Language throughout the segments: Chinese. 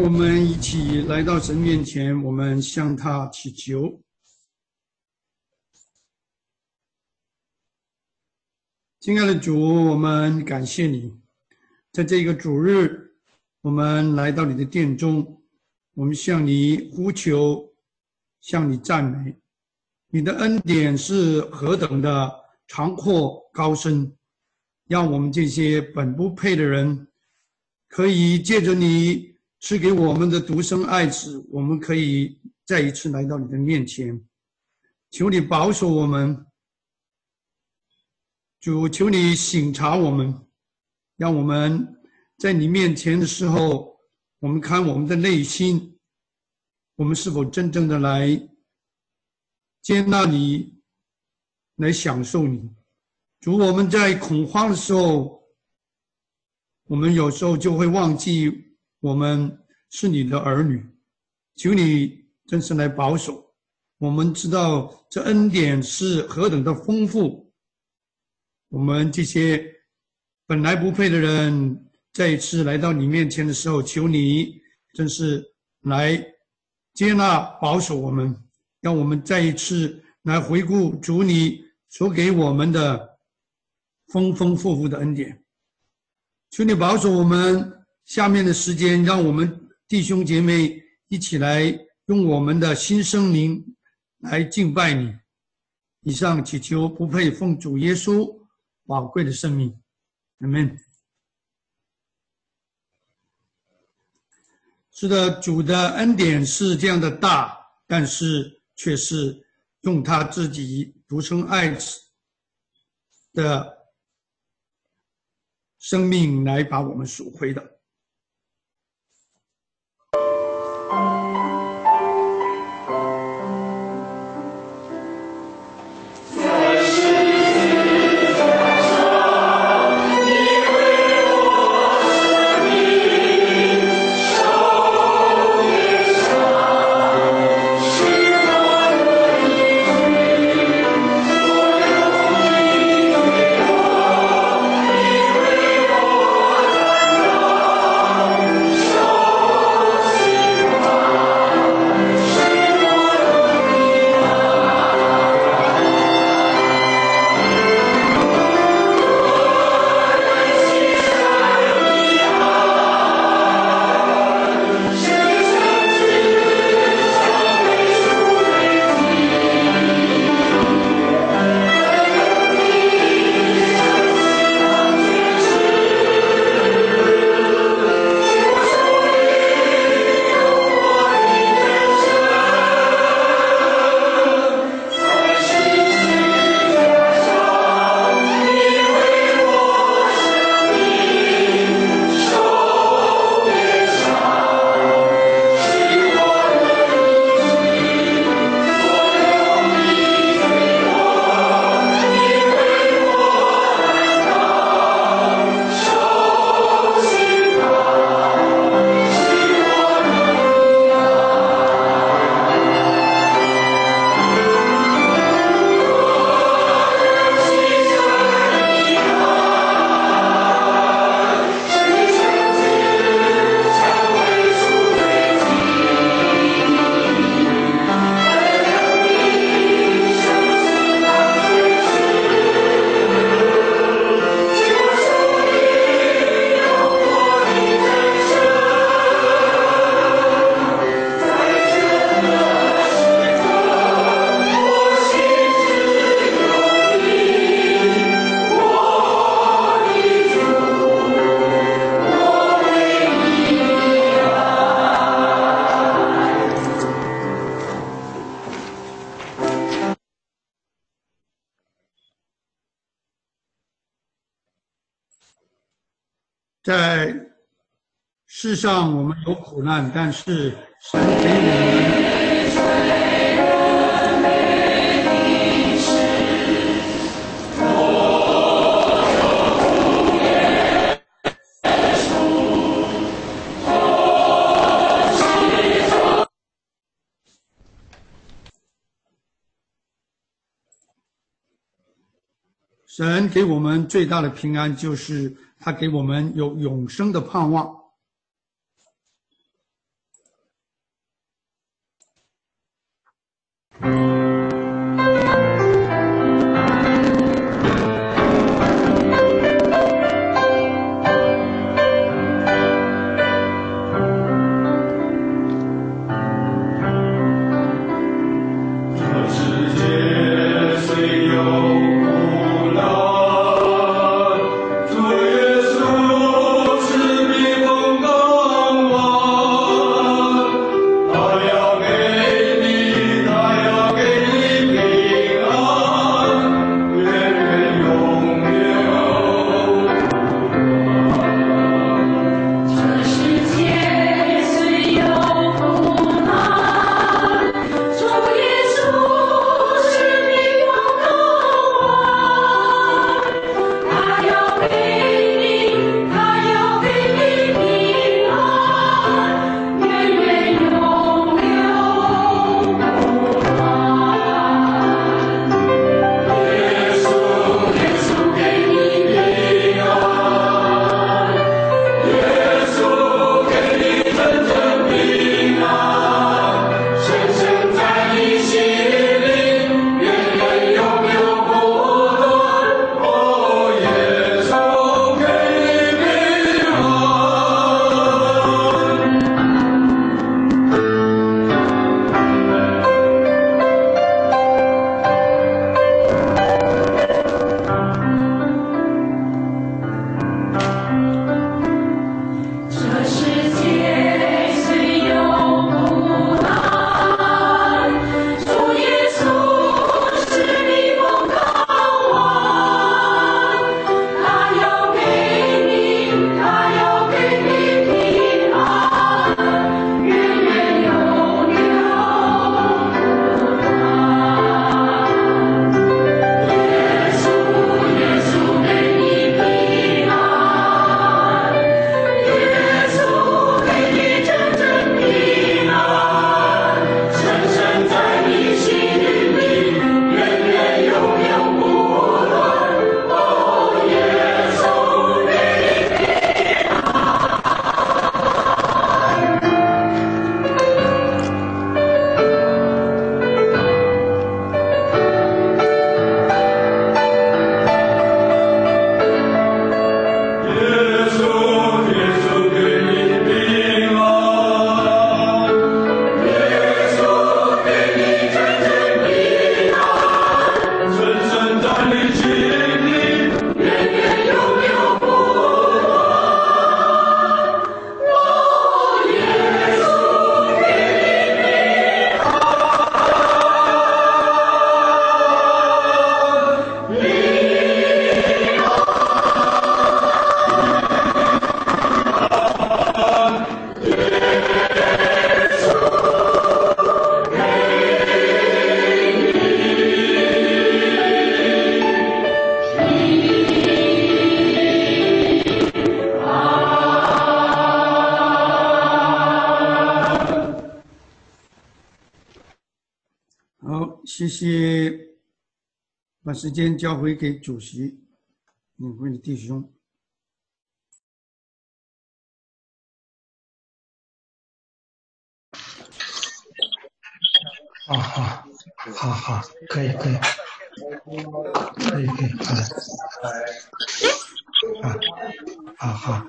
我们一起来到神面前，我们向他祈求。亲爱的主，我们感谢你，在这个主日，我们来到你的殿中，我们向你呼求，向你赞美。你的恩典是何等的长阔高深，让我们这些本不配的人，可以借着你赐给我们的独生爱子，我们可以再一次来到你的面前。求你保守我们，主，求你省察我们，让我们在你面前的时候，我们看我们的内心，我们是否真正的来接纳你，来享受你。主，我们在恐慌的时候，我们有时候就会忘记我们是你的儿女，求你真是来保守。我们知道这恩典是何等的丰富，我们这些本来不配的人，再一次来到你面前的时候，求你真是来接纳保守我们，让我们再一次来回顾主你所给我们的丰丰富富的恩典。求你保守我们下面的时间，让我们弟兄姐妹一起来用我们的新生灵来敬拜你。以上祈求不配奉主耶稣宝贵的生命，阿们。是的，主的恩典是这样的大，但是却是用他自己独生爱子的生命来把我们赎回的。在世上我们有苦难，但是神给我神给我们最大的平安，就是他给我们有永生的盼望。 谢谢，把时间交回给主席，领会的弟兄。 好，可以，好的，好。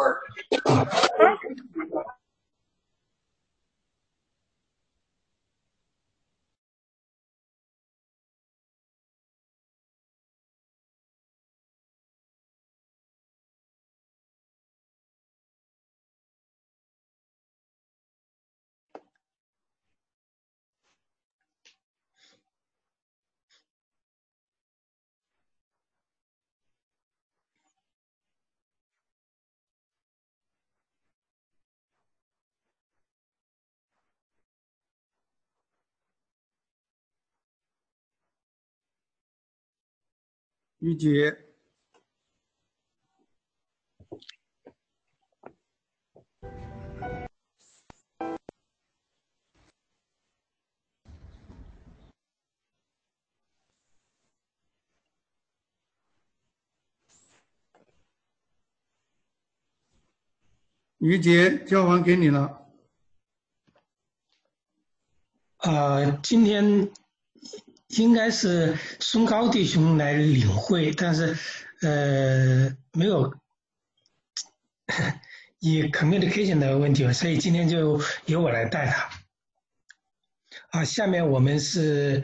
于姐，于姐，交还给你了。 今天应该是孙高弟兄来领会，但是没有以 communication 的问题，所以今天就由我来带他。下面我们是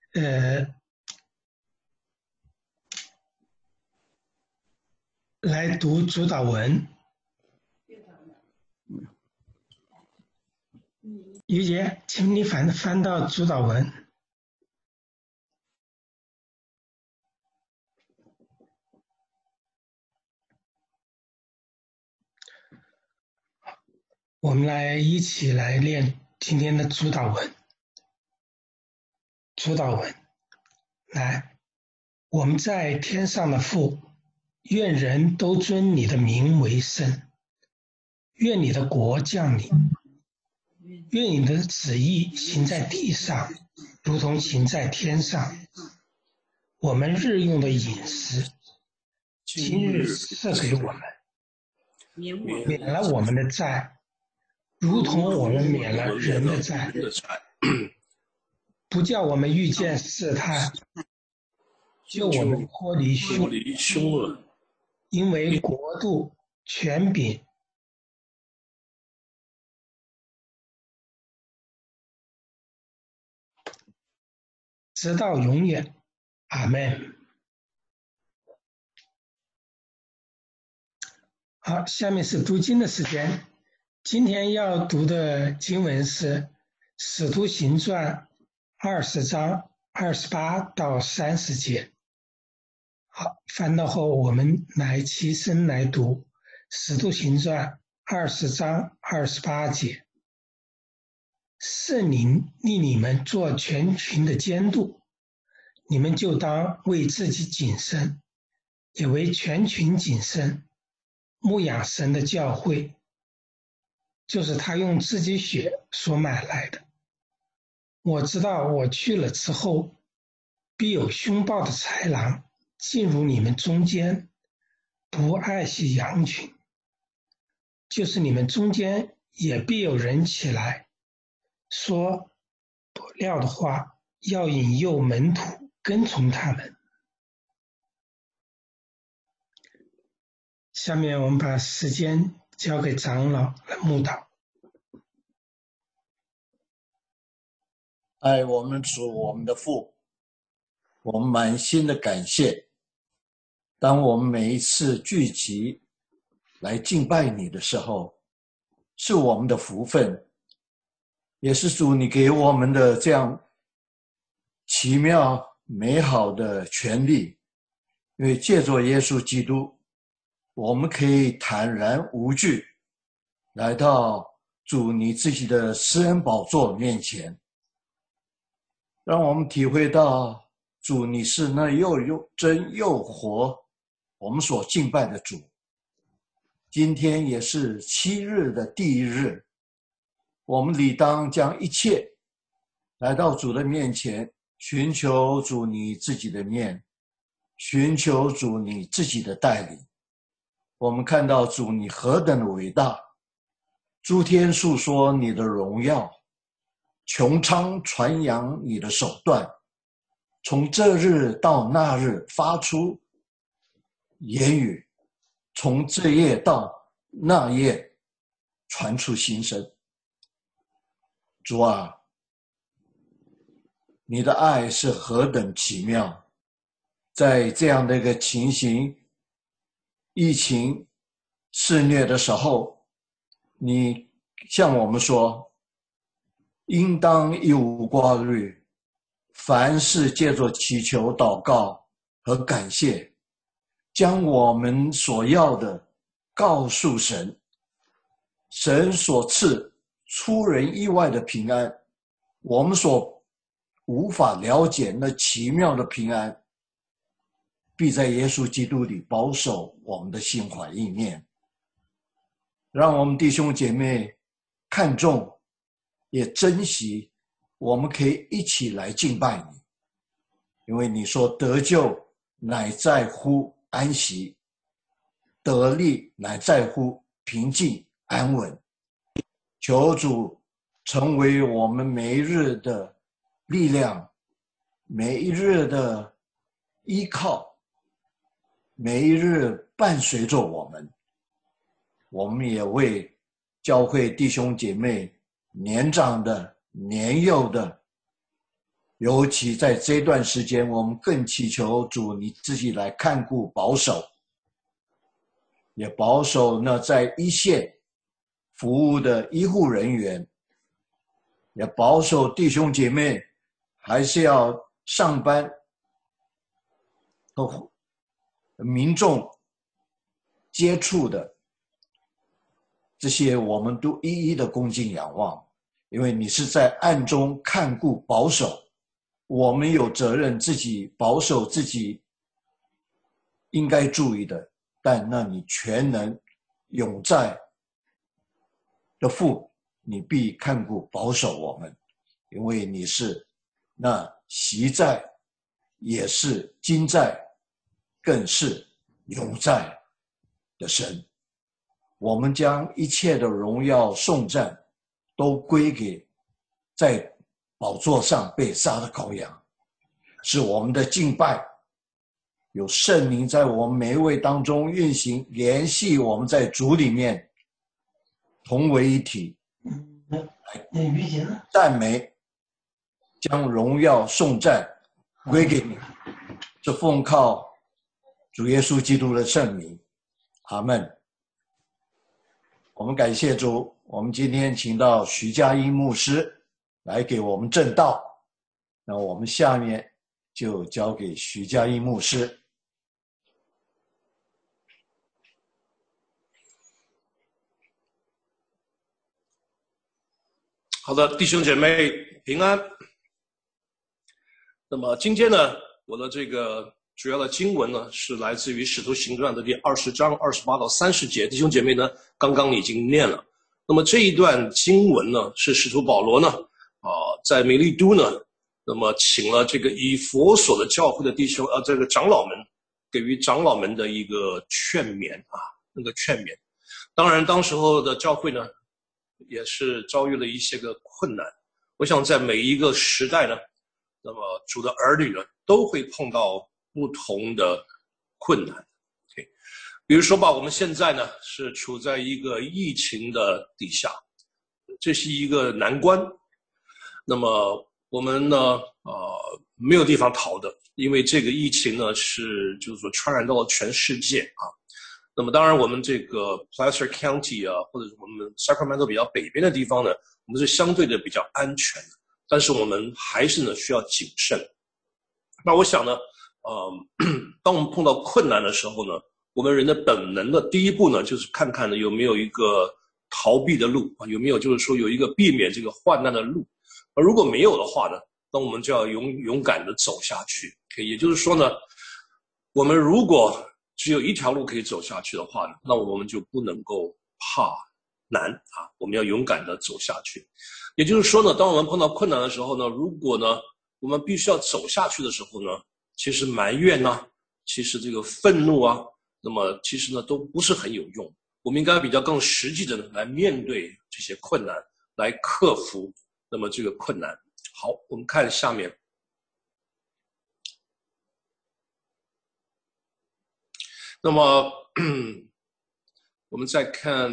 来读主导文。于杰，请你翻到主导文。我们一起来念今天的主导文。主导文，来，我们在天上的父，愿人都尊你的名为圣，愿你的国降临，愿你的旨意行在地上，如同行在天上。我们日用的饮食，今日赐给我们，免了我们的债，如同我们免了人的债，不叫我们遇见试探，救我们脱离凶恶，因为国度、权柄直到永远。阿们。好，下面是读经的时间。今天要读的经文是《使徒行传》20章28到30节。好，翻到后我们来齐声来读《使徒行传》20章28节。圣灵立你们做全群的监督，你们就当为自己谨慎，也为全群谨慎，牧养神的教会，就是他用自己血所买来的。我知道我去了之后，必有凶暴的豺狼进入你们中间，不爱惜羊群。就是你们中间也必有人起来，说不料的话，要引诱门徒跟从他们。下面我们把时间交给长老来牧导。 爱我们主，我们的父，我们满心的感谢。当我们每一次聚集来敬拜你的时候，是我们的福分，也是主你给我们的这样奇妙美好的权利。因为借着耶稣基督，我们可以坦然无惧来到主你自己的施恩宝座面前，让我们体会到主你是那又真又活我们所敬拜的主。今天也是7日的第一日，我们理当将一切来到主的面前， 寻求主你自己的面，寻求主你自己的带领。我们看到主你何等的伟大，诸天述说你的荣耀，穹苍传扬你的手段，从这日到那日发出言语，从这夜到那夜传出心声。主啊，你的爱是何等奇妙，在这样的一个情形，疫情肆虐的时候，你向我们说，应当一无挂虑，凡事借着祈求祷告和感谢，将我们所要的告诉神，神所赐出人意外的平安，我们所无法了解那奇妙的平安，必在耶稣基督里保守我们的心怀意念。让我们弟兄姐妹看重也珍惜，我们可以一起来敬拜你，因为你说得救乃在乎安息，得力乃在乎平静安稳。求主成为我们每一日的力量，每一日的依靠，每一日伴随着我们。我们也为教会弟兄姐妹，年长的年幼的，尤其在这段时间，我们更祈求主你自己来看顾保守，也保守那在一线服务的医护人员，也保守弟兄姐妹还是要上班和民众接触的，这些我们都一一的恭敬仰望，因为你是在暗中看顾保守，我们有责任自己保守自己应该注意的，但那你全能永在的父，你必看顾保守我们，因为你是那昔在，也是今在，更是永在的神。我们将一切的荣耀颂赞都归给在宝座上被杀的羔羊，是我们的敬拜，有圣灵在我们每一位当中运行，联系我们在主里面同为一体，来赞美，将荣耀颂赞归给你，是奉靠主耶稣基督的圣名，阿们。我们感谢主，我们今天请到徐嘉英牧师来给我们证道，那我们下面就交给徐嘉英牧师。 好的，弟兄姐妹平安。那么今天呢，我的这个主要的经文呢，是来自于《使徒行传》的第20章28到30节。弟兄姐妹呢，刚刚已经念了。那么这一段经文呢，是使徒保罗呢，在美利都呢，那么请了这个以弗所的教会的弟兄这个长老们，给予长老们的一个劝勉那个劝勉。当然，当时候的教会呢，也是遭遇了一些个困难。我想在每一个时代呢，那么主的儿女呢，都会碰到不同的困难。比如说吧，我们现在呢是处在一个疫情的底下，这是一个难关。那么我们呢没有地方逃的，因为这个疫情呢就是说传染到了全世界那么当然我们这个 Placer County 或者我们 Sacramento 比较北边的地方呢，我们是相对的比较安全的，但是我们还是呢需要谨慎。那我想呢当我们碰到困难的时候呢，我们人的本能的第一步呢，就是看看呢有没有一个逃避的路有没有就是说有一个避免这个患难的路。而如果没有的话呢，那我们就要勇敢的走下去。也就是说呢，我们如果只有一条路可以走下去的话呢，那我们就不能够怕难我们要勇敢的走下去。也就是说呢，当我们碰到困难的时候呢，如果呢我们必须要走下去的时候呢，其实埋怨啊，其实这个愤怒啊，那么其实呢都不是很有用。我们应该比较更实际的来面对这些困难，来克服那么这个困难。好，我们看下面。那么我们再看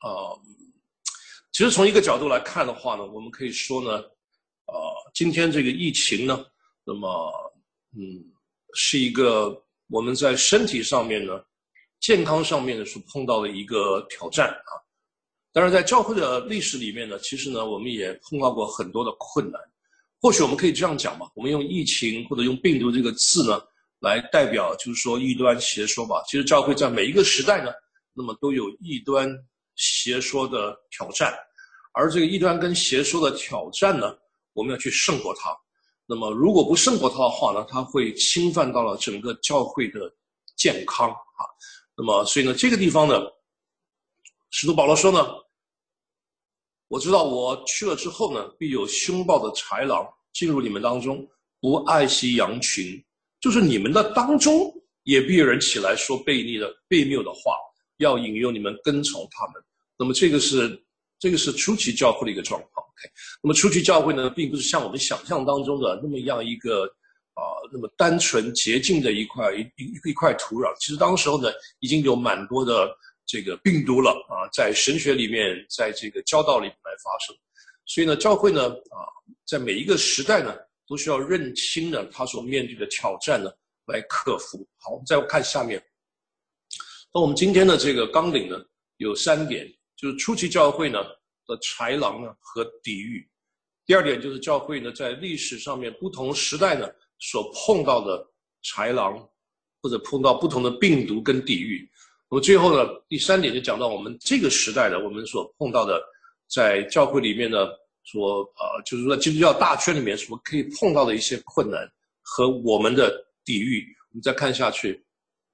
其实从一个角度来看的话呢，我们可以说呢今天这个疫情呢，那么是一个我们在身体上面呢健康上面呢所碰到的一个挑战啊。当然在教会的历史里面呢，其实呢我们也碰到过很多的困难。或许我们可以这样讲吧，我们用疫情或者用病毒这个字呢来代表就是说异端邪说吧。其实教会在每一个时代呢，那么都有异端邪说的挑战，而这个异端跟邪说的挑战呢，我们要去胜过它。那么如果不胜过它的话呢，它会侵犯到了整个教会的健康啊。那么所以呢，这个地方呢，使徒保罗说呢，我知道我去了之后呢，必有凶暴的豺狼进入你们当中，不爱惜羊群，就是你们的当中也必有人起来说悖谬的话，要引诱你们跟从他们。那么这个是初期教会的一个状况。那么初期教会呢，并不是像我们想象当中的那么样一个那么单纯洁净的一块土壤。其实当时候呢，已经有蛮多的这个病毒了啊，在神学里面，在这个教导里面来发生。所以呢，教会呢在每一个时代呢，都需要认清呢他所面对的挑战呢来克服。好，我们再看下面。那我们今天的这个纲领呢，有3点，就是初期教会呢的豺狼呢和抵御。第2点就是教会呢在历史上面不同时代呢所碰到的豺狼，或者碰到不同的病毒跟抵御。那么最后呢，第3点就讲到我们这个时代的我们所碰到的，在教会里面呢就是说在基督教大圈里面所可以碰到的一些困难和我们的抵御。我们再看下去。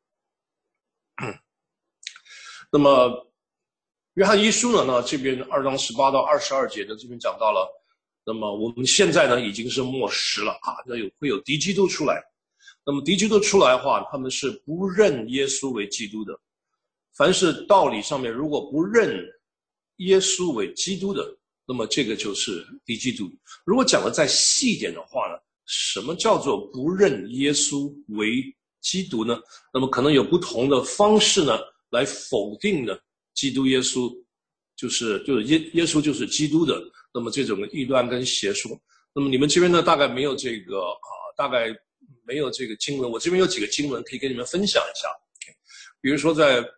那么约翰一书呢，这边2章18到22节呢，这边讲到了，那么我们现在呢已经是末时了啊，那会有敌基督出来。那么敌基督出来的话，他们是不认耶稣为基督的。凡是道理上面如果不认耶稣为基督的，那么这个就是敌基督。如果讲的再细一点的话呢，什么叫做不认耶稣为基督呢？那么可能有不同的方式呢来否定呢基督耶稣就是耶稣就是基督的，那么这种异端跟邪说。那么你们这边呢大概没有这个大概没有这个经文，我这边有几个经文可以跟你们分享一下。比如说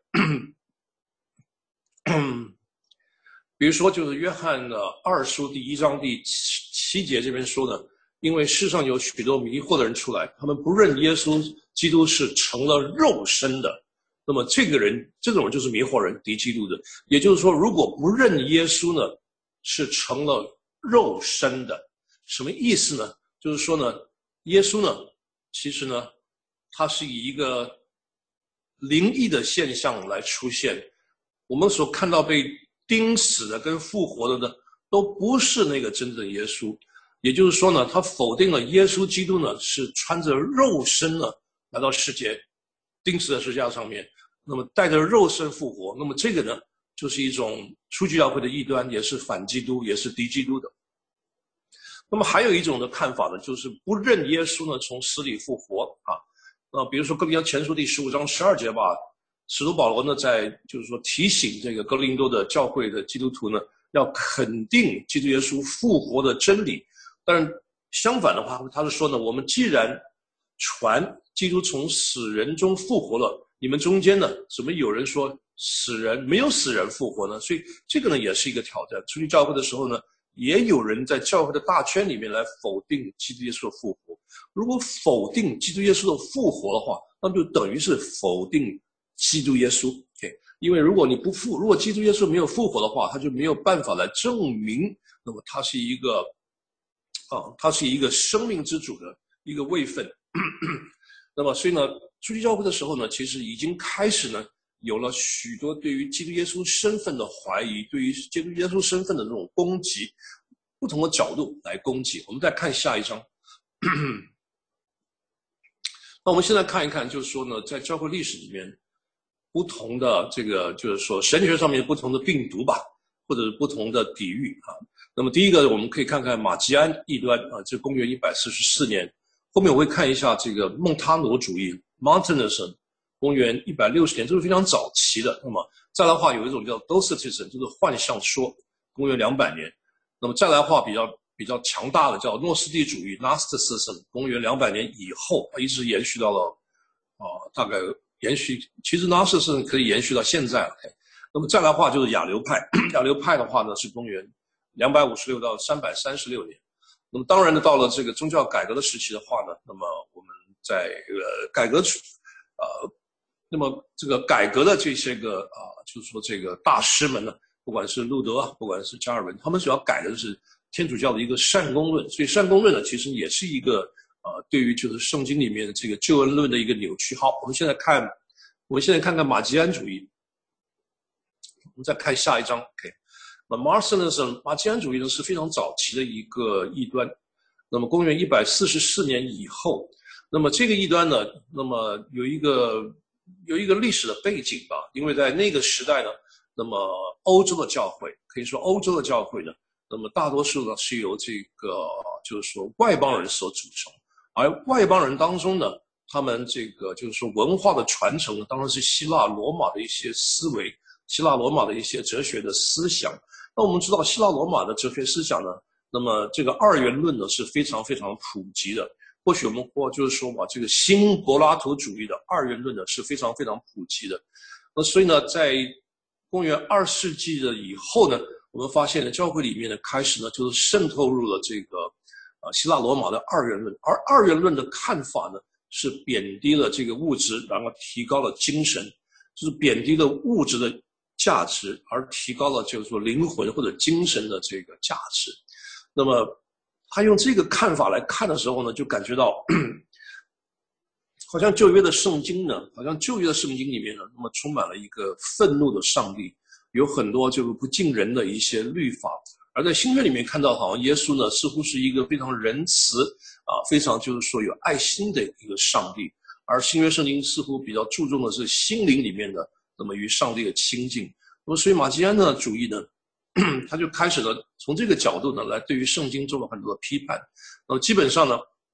比如说就是约翰的2书第1章第7节这边说的，因为世上有许多迷惑的人出来，他们不认耶稣基督是成了肉身的。那么这种人就是迷惑人，敌基督的。也就是说，如果不认耶稣呢，是成了肉身的。什么意思呢？就是说呢，耶稣呢，其实呢，他是以一个灵异的现象来出现。我们所看到被钉死的跟复活的呢，都不是那个真正的耶稣。也就是说呢，他否定了耶稣基督呢是穿着肉身呢来到世界，钉死在十字架上面，那么带着肉身复活。那么这个呢，就是一种初期教会的异端，也是反基督，也是敌基督的。那么还有一种的看法呢，就是不认耶稣呢从死里复活啊。比如说哥林多前书第15章12节吧，使徒保罗呢在就是说提醒这个哥林多的教会的基督徒呢，要肯定基督耶稣复活的真理。但是相反的话，他是说呢，我们既然传基督从死人中复活了，你们中间呢怎么有人说没有死人复活呢？所以这个呢也是一个挑战。出去教会的时候呢，也有人在教会的大圈里面来否定基督耶稣的复活。如果否定基督耶稣的复活的话，那就等于是否定基督耶稣。因为如果基督耶稣没有复活的话，他就没有办法来证明，那么他是一个生命之主的一个位分。那么所以呢，初期教会的时候呢，其实已经开始呢有了许多对于基督耶稣身份的怀疑，对于基督耶稣身份的这种攻击，不同的角度来攻击。我们再看下一章， 那我们现在看一看，就是说呢，在教会历史里面，不同的这个就是说神学上面不同的病毒吧，或者是不同的底域啊。那么第一个，我们可以看看马基安异端啊，这公元144年。后面我会看一下这个孟他努主义 Montanism， 公元160年，这是非常早期的。那么再来的话，有一种叫 Docetism， 就是幻象说，公元200年。那么再来的话，比较强大的叫诺斯底主义 Gnosticism， 公元200年以后，一直延续到了大概延续，其实 Gnosticism 可以延续到现在。那么再来的话就是亚流派，亚流派的话呢是公元256到336年。那么当然呢，到了这个宗教改革的时期的话呢，那么我们在改革那么这个改革的这些个就是说这个大师们呢，不管是路德，不管是加尔文，他们主要改的是天主教的一个善功论。所以善功论呢，其实也是一个对于就是圣经里面的这个救恩论的一个扭曲。好，我们现在看看马基安主义。我们再看下一章 ，OK。那 Marcionism 马基安主义呢是非常早期的一个异端。那么公元144年以后，那么这个异端呢，那么有一个历史的背景吧，因为在那个时代呢，那么欧洲的教会，可以说欧洲的教会呢，那么大多数呢是由这个就是说外邦人所组成，而外邦人当中呢，他们这个就是说文化的传承呢，当然是希腊罗马的一些思维，希腊罗马的一些哲学的思想。那我们知道希腊罗马的哲学思想呢，那么这个二元论呢是非常非常普及的。或许我们就是说这个新柏拉图主义的二元论呢是非常非常普及的。那所以呢，在公元2世纪的以后呢，我们发现呢，教会里面呢开始呢就是渗透入了这个希腊罗马的二元论，而二元论的看法呢是贬低了这个物质，然后提高了精神，就是贬低了物质的价值，而提高了就是说灵魂或者精神的这个价值。那么他用这个看法来看的时候呢，就感觉到好像旧约的圣经呢，里面呢，那么充满了一个愤怒的上帝，有很多就是不敬人的一些律法。而在新约里面看到，好像耶稣呢似乎是一个非常仁慈非常就是说有爱心的一个上帝，而新约圣经似乎比较注重的是心灵里面的那么与上帝的亲近。那么所以马基安的主义呢，他就开始了从这个角度呢来对于圣经做了很多的批判。那么基本上呢，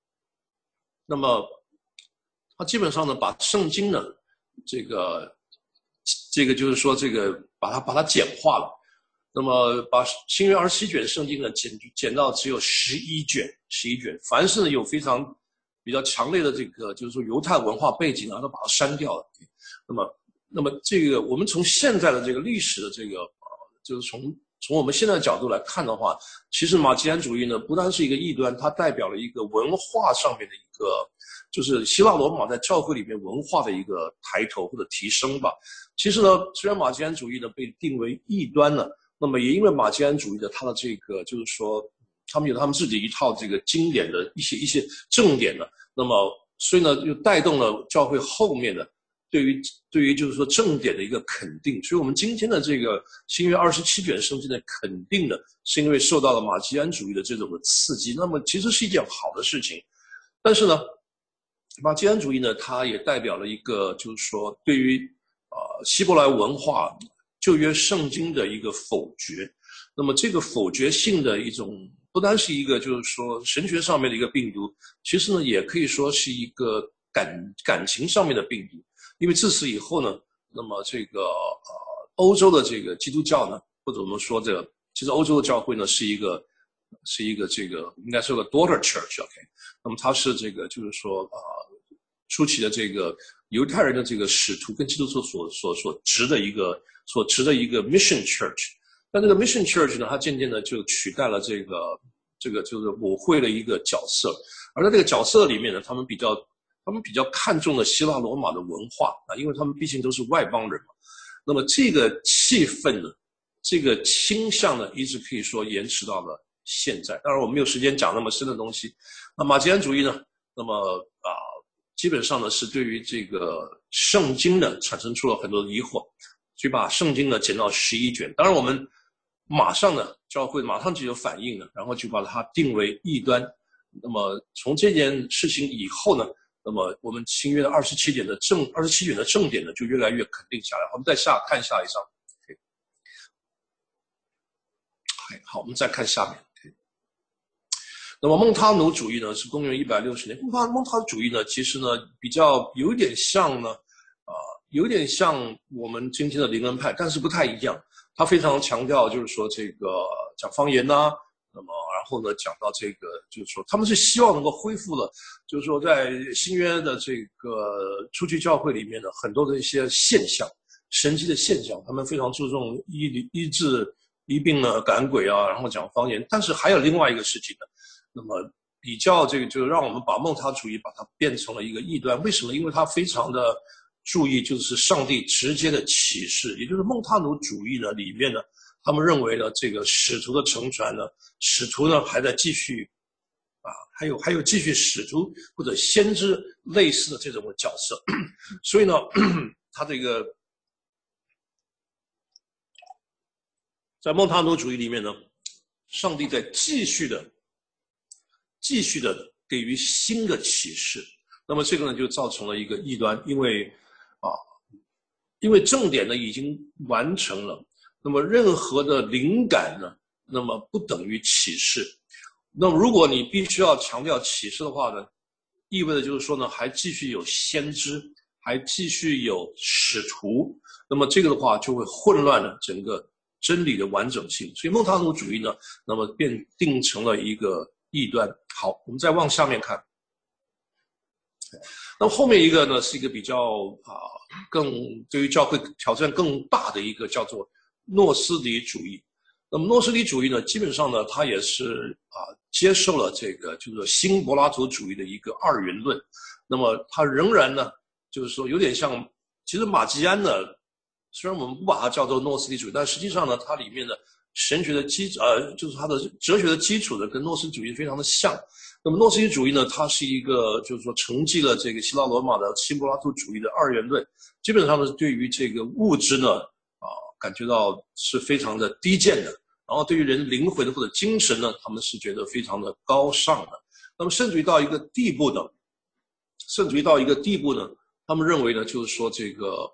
他基本上呢把圣经呢这个就是说这个把它简化了。那么把新约27卷圣经呢减到只有11卷，凡是呢有非常比较强烈的这个就是说犹太文化背景都把它删掉了。那么这个我们从现在的这个历史的这个就是从我们现在的角度来看的话，其实马基安主义呢不单是一个异端，它代表了一个文化上面的一个就是希腊罗马在教会里面文化的一个抬头或者提升吧。其实呢，虽然马基安主义呢被定为异端呢，那么也因为马基安主义的它的这个就是说他们有他们自己一套这个经典的一些正典的，那么所以呢又带动了教会后面的对于就是说正典的一个肯定。所以我们今天的这个新约27卷圣经的肯定呢，是因为受到了马基安主义的这种的刺激，那么其实是一件好的事情。但是呢，马基安主义呢，它也代表了一个就是说对于希伯来文化旧约圣经的一个否决。那么这个否决性的一种不单是一个就是说神学上面的一个病毒，其实呢也可以说是一个感情上面的病毒。因为自此以后呢，那么这个欧洲的这个基督教呢，或者我们说这个其实欧洲的教会呢是一个这个应该是个 daughter church OK。 那么它是这个就是说初期的这个犹太人的这个使徒跟基督徒所执的一个 mission church。 但这个 mission church 呢，它渐渐的就取代了这个就是母会的一个角色。而在这个角色里面呢，他们比较看重了希腊罗马的文化因为他们毕竟都是外邦人嘛。那么这个气氛呢，这个倾向呢，一直可以说延迟到了现在。当然我没有时间讲那么深的东西。那马基安主义呢，那么基本上呢是对于这个圣经呢产生出了很多的疑惑，所以把圣经呢减到11卷。当然我们马上呢教会马上就有反应了，然后就把它定为异端。 那么从这件事情以后呢，那么我们新约的27点的正点呢就越来越肯定下来。我们再看下一章。好，我们再看下面。那么孟他努主义呢是公元160年。孟他努主义呢其实呢比较有点像呢有点像我们今天的灵恩派，但是不太一样。他非常强调就是说这个讲方言呐，那么然后呢讲到这个就是说他们是希望能够恢复了，就是说在新约的这个初期教会里面的很多的一些现象，神迹的现象，他们非常注重医治医病呢，赶鬼啊，然后讲方言。但是还有另外一个事情呢，那么比较这个就让我们把孟他主义把它变成了一个异端。为什么？因为它非常的注意就是上帝直接的启示，也就是孟他努主义呢里面呢，他们认为呢这个使徒的承传呢，使徒呢还在继续还有继续使徒或者先知类似的这种角色。所以呢他这个在孟他努主义里面呢，上帝在继续的给予新的启示。那么这个呢就造成了一个异端，因为正点呢已经完成了，那么任何的灵感呢，那么不等于启示。那么如果你必须要强调启示的话呢，意味着就是说呢还继续有先知，还继续有使徒，那么这个的话就会混乱了整个真理的完整性。所以孟他努主义呢，那么变定成了一个异端。好，我们再往下面看。那么后面一个呢是一个比较更对于教会挑战更大的一个叫做诺斯底主义。那么诺斯底主义呢，基本上呢它也是接受了这个就是说新柏拉图主义的一个二元论。那么它仍然呢就是说有点像，其实马基安呢虽然我们不把它叫做诺斯底主义，但实际上呢它里面的神学的就是它的哲学的基础呢跟诺斯底主义非常的像。那么诺斯底主义呢，它是一个就是说承继了这个希腊罗马的新柏拉图主义的二元论，基本上呢对于这个物质呢感觉到是非常的低贱的，然后对于人灵魂或者精神呢，他们是觉得非常的高尚的。那么甚至于到一个地步呢，他们认为呢就是说这个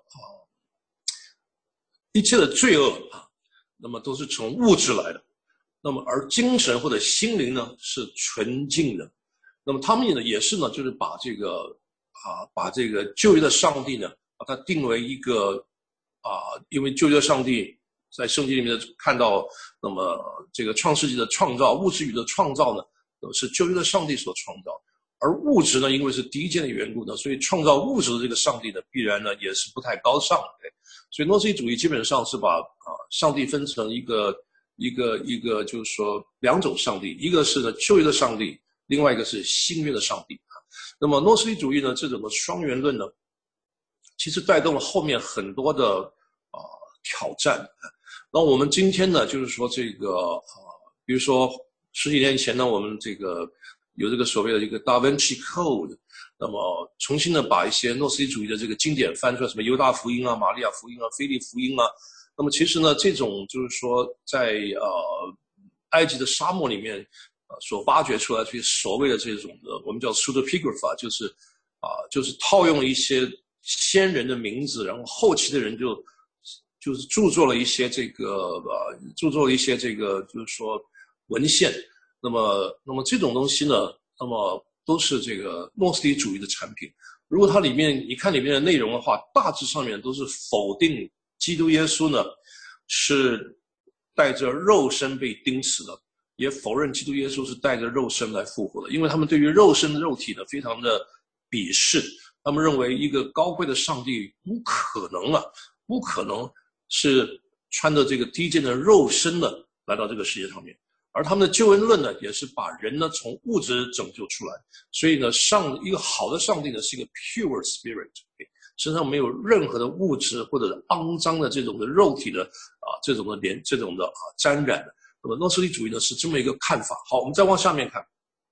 一切的罪恶那么都是从物质来的。那么而精神或者心灵呢是纯净的。那么他们也是呢就是把这个旧约的上帝呢把它定为一个因为旧约上帝在圣经里面看到，那么这个创世纪的创造，物质宇的创造呢是旧约的上帝所创造，而物质呢因为是低贱的缘故呢，所以创造物质的这个上帝呢必然呢也是不太高尚的。所以诺斯底主义基本上是把上帝分成一个就是说两种上帝，一个是呢旧约的上帝，另外一个是新约的上帝。那么诺斯底主义呢这种的双元论呢，其实带动了后面很多的挑战。那我们今天呢就是说这个比如说10几年前呢，我们这个有这个所谓的一个 Da Vinci Code， 那么重新的把一些诺斯底主义的这个经典翻出来，什么犹大福音啊、玛利亚福音啊、腓利福音啊。那么其实呢这种就是说在埃及的沙漠里面所挖掘出来这些所谓的这种的我们叫 pseudepigrapha， 就是套用了一些先人的名字，然后后期的人就是著作了一些这个就是说文献。那么这种东西呢，那么都是这个诺斯底主义的产品。如果它里面你看里面的内容的话，大致上面都是否定基督耶稣呢是带着肉身被钉死的，也否认基督耶稣是带着肉身来复活的。因为他们对于肉身的肉体呢非常的鄙视，他们认为一个高贵的上帝不可能是穿着这个低贱的肉身呢来到这个世界上面。而他们的救恩论呢也是把人呢从物质拯救出来。所以呢一个好的上帝呢是一个 pure spirit，身上没有任何的物质或者肮脏的这种的肉体的这种的沾染的。那么诺斯底主义呢是这么一个看法。好，我们再往下面看，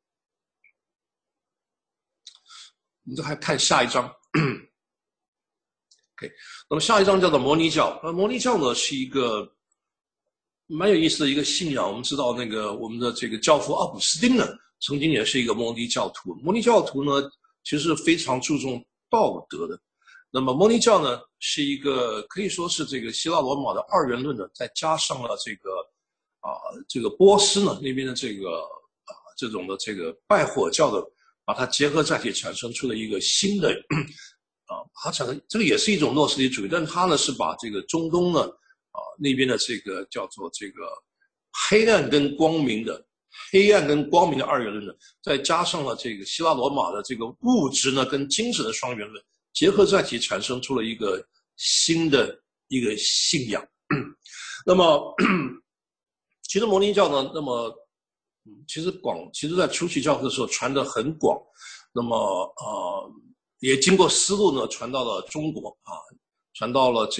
我们再看下一章。OK， 那么下一章叫做摩尼教。摩尼教呢是一个蛮有意思的一个信仰。我们知道那个我们的这个教父奥古斯丁呢， 曾经也是一个摩尼教徒。摩尼教徒呢，其实非常注重道德的。那么摩尼教呢，是一个可以说是这个希腊罗马的二元论呢，再加上了这个波斯呢那边的这种的这个拜火教的，把它结合在一起，产生出了一个新的它产生这个也是一种诺斯底主义，但它呢是把这个中东呢那边的这个叫做这个黑暗跟光明的二元论呢，再加上了这个希腊罗马的这个物质呢跟精神的双元论结合在一起，产生出了一个新的一个信仰。那么其实摩尼教呢，那么其实在初期教会的时候传得很广，那么也经过丝路呢传到了中国传到了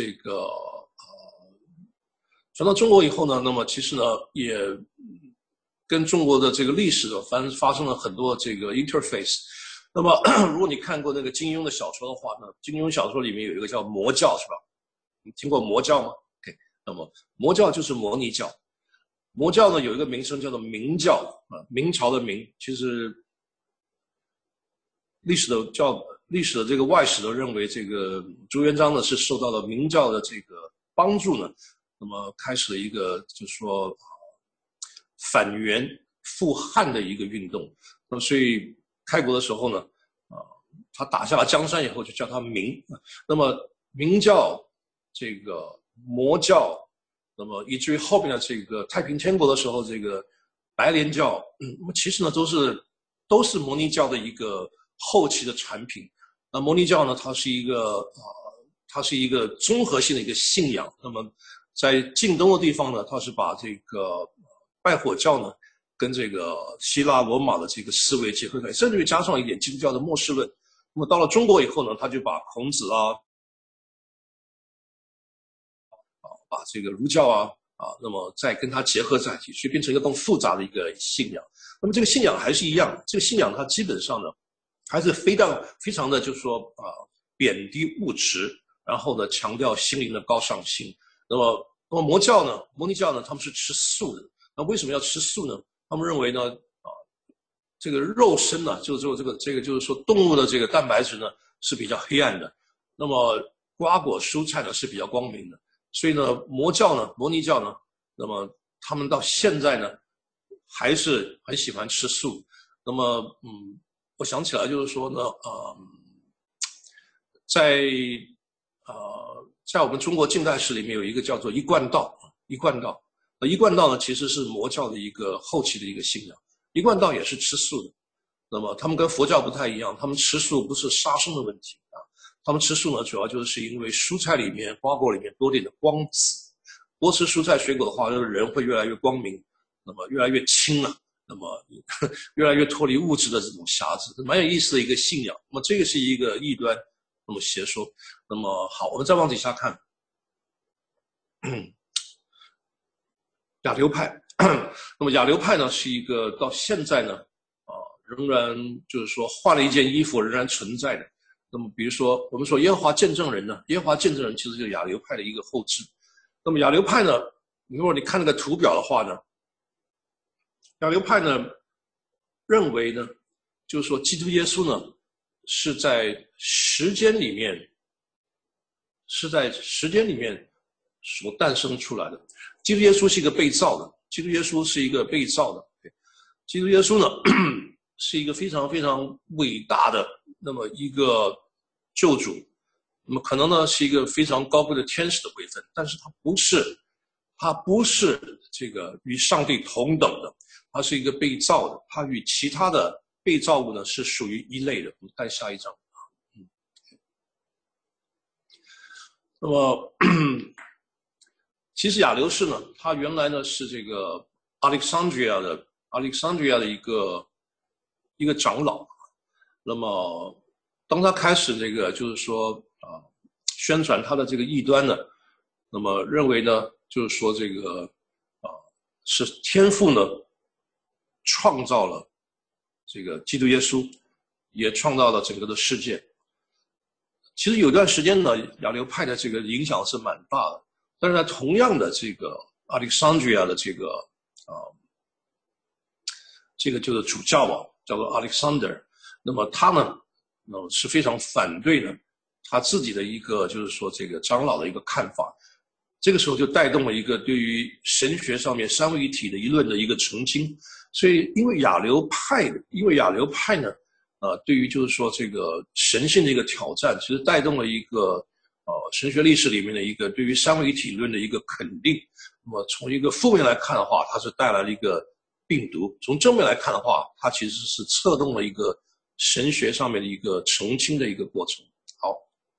传到中国以后呢，那么其实呢也跟中国的这个历史呢发生了很多这个 interface。那么如果你看过那个金庸的小说的话呢，金庸小说里面有一个叫魔教，是吧？你听过魔教吗 ？OK， 那么魔教就是摩尼教。魔教呢有一个名称叫做明教明朝的明，其实历史的这个外史都认为这个朱元璋呢是受到了明教的这个帮助呢，那么开始了一个就是说反元复汉的一个运动。那么所以开国的时候呢他打下了江山以后就叫他明。那么明教这个魔教，那么以至于后面的这个太平天国的时候这个白莲教那么其实呢都是摩尼教的一个后期的产品。那摩尼教呢它是一个综合性的一个信仰。那么在近东的地方呢，它是把这个拜火教呢跟这个希腊罗马的这个思维结合起来，甚至于加上一点基督教的末世论。那么到了中国以后呢，他就把孔子把这个儒教那么再跟它结合在一起，所以变成一个更复杂的一个信仰。那么这个信仰还是一样，这个信仰它基本上呢还是非常的就是说贬低物质，然后呢强调心灵的高尚性。那么摩尼教呢他们是吃素的。那为什么要吃素呢？他们认为呢这个肉身呢就是说动物的这个蛋白质呢是比较黑暗的，那么瓜果蔬菜呢是比较光明的。所以呢摩尼教呢，那么他们到现在呢还是很喜欢吃素。那么我想起来就是说呢在我们中国近代史里面有一个叫做一贯道。一贯道呢其实是魔教的一个后期的一个信仰。一贯道也是吃素的。那么他们跟佛教不太一样，他们吃素不是杀生的问题他们吃素呢主要就是因为蔬菜里面瓜果里面多点的光子，多吃蔬菜水果的话人会越来越光明，那么越来越轻那么越来越脱离物质的这种匣子，蛮有意思的一个信仰。那么这个是一个异端，那么邪说。那么好，我们再往底下看亚流派。那么亚流派呢是一个到现在呢仍然就是说换了一件衣服仍然存在的。那么比如说我们说耶和华见证人呢，耶和华见证人其实就是亚流派的一个后支。那么亚流派呢，如果你看那个图表的话呢，亚流派呢认为呢就是说基督耶稣呢是在时间里面所诞生出来的。基督耶稣是一个被造的，基督耶稣呢是一个非常非常伟大的那么一个救主。那么可能呢是一个非常高贵的天使的位分，但是他不是这个与上帝同等的，他是一个被造的，他与其他的被造物呢是属于一类的。我们看下一章。那么其实亚流士呢，他原来呢是这个 Alexandria 的一个长老。那么当他开始这个就是说宣传他的这个异端呢，那么认为呢就是说这个是天父呢创造了这个基督耶稣，也创造了整个的世界。其实有段时间呢亚流派的这个影响是蛮大的，但是在同样的这个 Alexandria 的这个就是主教啊，叫做 Alexander。那么他呢，是非常反对呢他自己的一个就是说这个长老的一个看法。这个时候就带动了一个对于神学上面三位一体的一论的一个澄清。所以因为亚流派呢，对于就是说这个神性的一个挑战，其实带动了一个神学历史里面的一个对于三位一体论的一个肯定。那么从一个负面来看的话，它是带来了一个病毒；从正面来看的话，它其实是策动了一个神学上面的一个澄清的一个过程。好，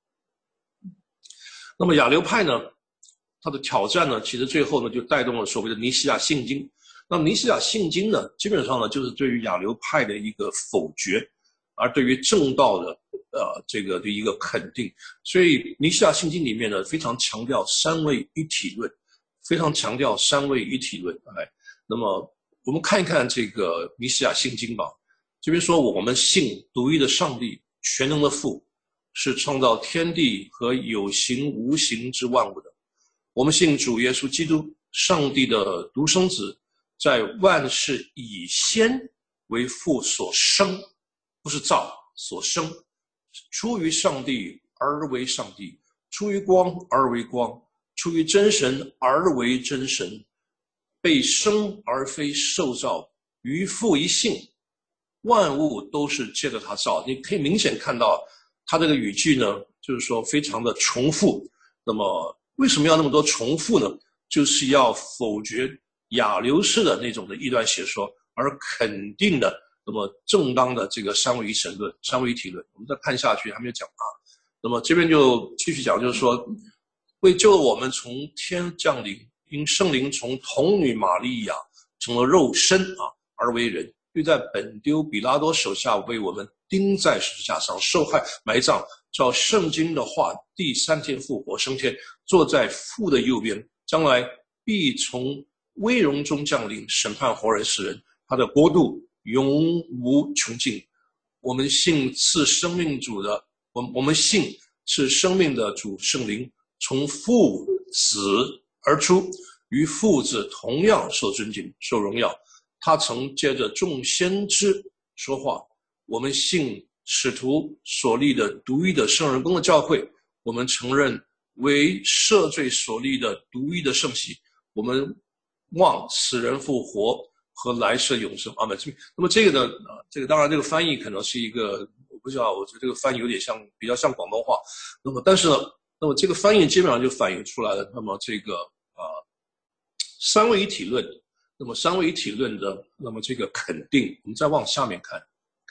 那么亚流派呢，它的挑战呢，其实最后呢就带动了所谓的尼西亚信经。那么尼西亚信经呢，基本上呢就是对于亚流派的一个否决，而对于正道的这个的一个肯定。所以尼西亚信经里面呢，非常强调三位一体论，非常强调三位一体论。那么我们看一看这个尼西亚信经吧。这边说我们信独一的上帝，全能的父，是创造天地和有形无形之万物的。我们信主耶稣基督，上帝的独生子，在万事以先为父所生，不是造，所生，出于上帝而为上帝，出于光而为光，出于真神而为真神，被生而非受造，于父一性，万物都是借着他造。你可以明显看到他这个语句呢，就是说非常的重复。那么为什么要那么多重复呢？就是要否决亚流式的那种的异端邪说，而肯定的那么正当的这个三位一神论、三位一体论。我们再看下去，还没有讲啊。那么这边就继续讲，就是说为救我们从天降临，因圣灵从童女玛利亚成了肉身而为人，又在本丢比拉多手下为我们钉在十字架上，受害埋葬，照圣经的话，第三天复活升天，坐在父的右边，将来必从威荣中降临，审判活人死人，他的国度永无穷尽。我们信赐生命主的，我们信是生命的主圣灵，从父子而出，与父子同样受尊敬受荣耀。他曾借着众先知说话。我们信使徒所立的独一的圣人宫的教会，我们承认为赦罪所立的独一的圣洗，我们望死人复活和来世永生。阿们。那么这个呢，这个当然这个翻译可能是一个，我不知道，我觉得这个翻译有点像，比较像广东话。那么但是呢，那么这个翻译基本上就反映出来了。那么这个三位一体论，那么三位一体论的那么这个肯定，我们再往下面看。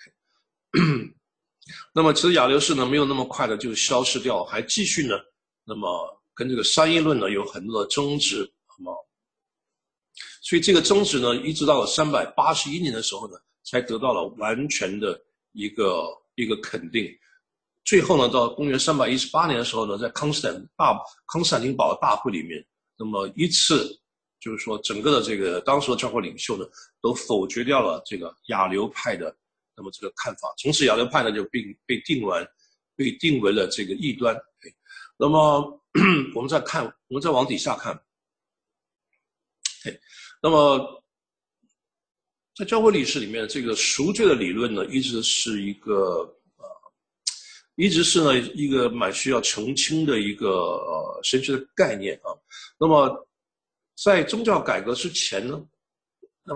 那么其实亚流式呢没有那么快的就消失掉，还继续呢，那么跟这个三一论呢有很多的争执。那么所以这个争执呢一直到了381年的时候呢才得到了完全的一个肯定。最后呢到公元318年的时候呢，在康斯坦丁堡的大会里面，那么一次就是说整个的这个当时的教会领袖呢都否决掉了这个亚流派的那么这个看法，从此亚流派呢就被定为了这个异端。那么我们再往底下看。那么在教会历史里面，这个赎罪的理论呢一直是一个蛮需要澄清的一个神学的概念啊。那么在宗教改革之前呢，那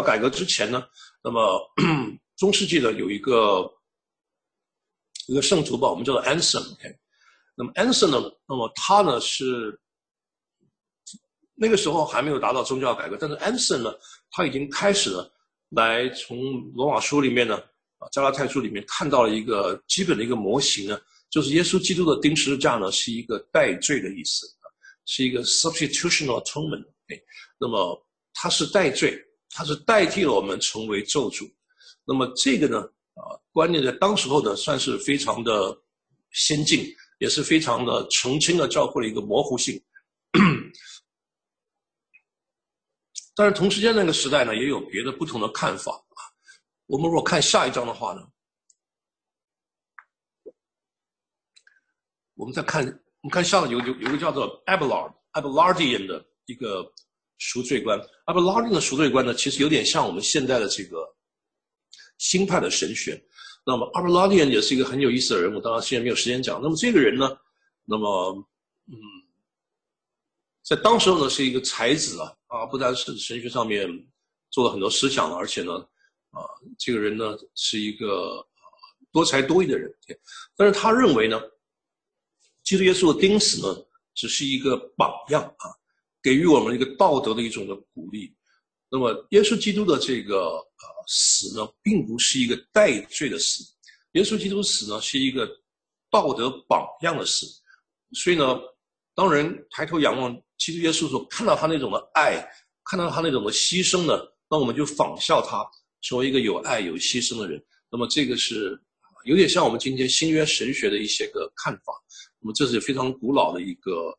么中世纪的有一个圣徒吧，我们叫做 Anselm。那么 Anselm 呢，那么他呢是那个时候还没有达到宗教改革，但是 Anselm 呢，他已经开始了来从罗马书里面呢，加拉太书里面看到了一个基本的一个模型呢，就是耶稣基督的钉十字架呢是一个代罪的意思，是一个 substitutional atonement。那么它是代罪，它是代替了我们成为咒诅。那么这个呢，观念在当时候呢算是非常的先进，也是非常的澄清了教会的一个模糊性。但是同时间那个时代呢，也有别的不同的看法。我们如果看下一章的话呢，我们看下面有一个叫做 Abelardian 的一个赎罪观。Abelardian 的赎罪观呢，其实有点像我们现在的这个新派的神学。那么 Arminian 也是一个很有意思的人物，当然现在没有时间讲。那么这个人呢，那么在当时呢是一个才子不但是神学上面做了很多思想，而且呢这个人呢是一个多才多艺的人。但是他认为呢，基督耶稣的钉死呢只是一个榜样给予我们一个道德的一种的鼓励。那么耶稣基督的这个死呢，并不是一个代罪的死，耶稣基督死呢是一个道德榜样的死。所以呢，当人抬头仰望基督耶稣所看到他那种的爱，看到他那种的牺牲呢，那我们就仿效他，成为一个有爱有牺牲的人。那么这个是有点像我们今天新约神学的一些个看法。那么这是非常古老的一个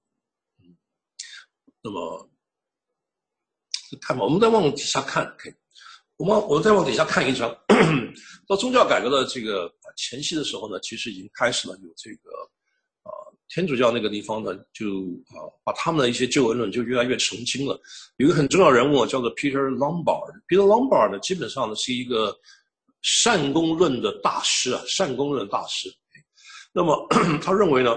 那么看法。我们再往底下看 ，OK， 我们再往底下看一章。到宗教改革的这个前夕的时候呢，其实已经开始了有这个天主教那个地方呢，就把他们的一些救恩论就越来越澄清了。有一个很重要人物叫做 Peter Lombard。Peter Lombard 呢，基本上呢是一个善功论的大师善功论大师。那么他认为呢，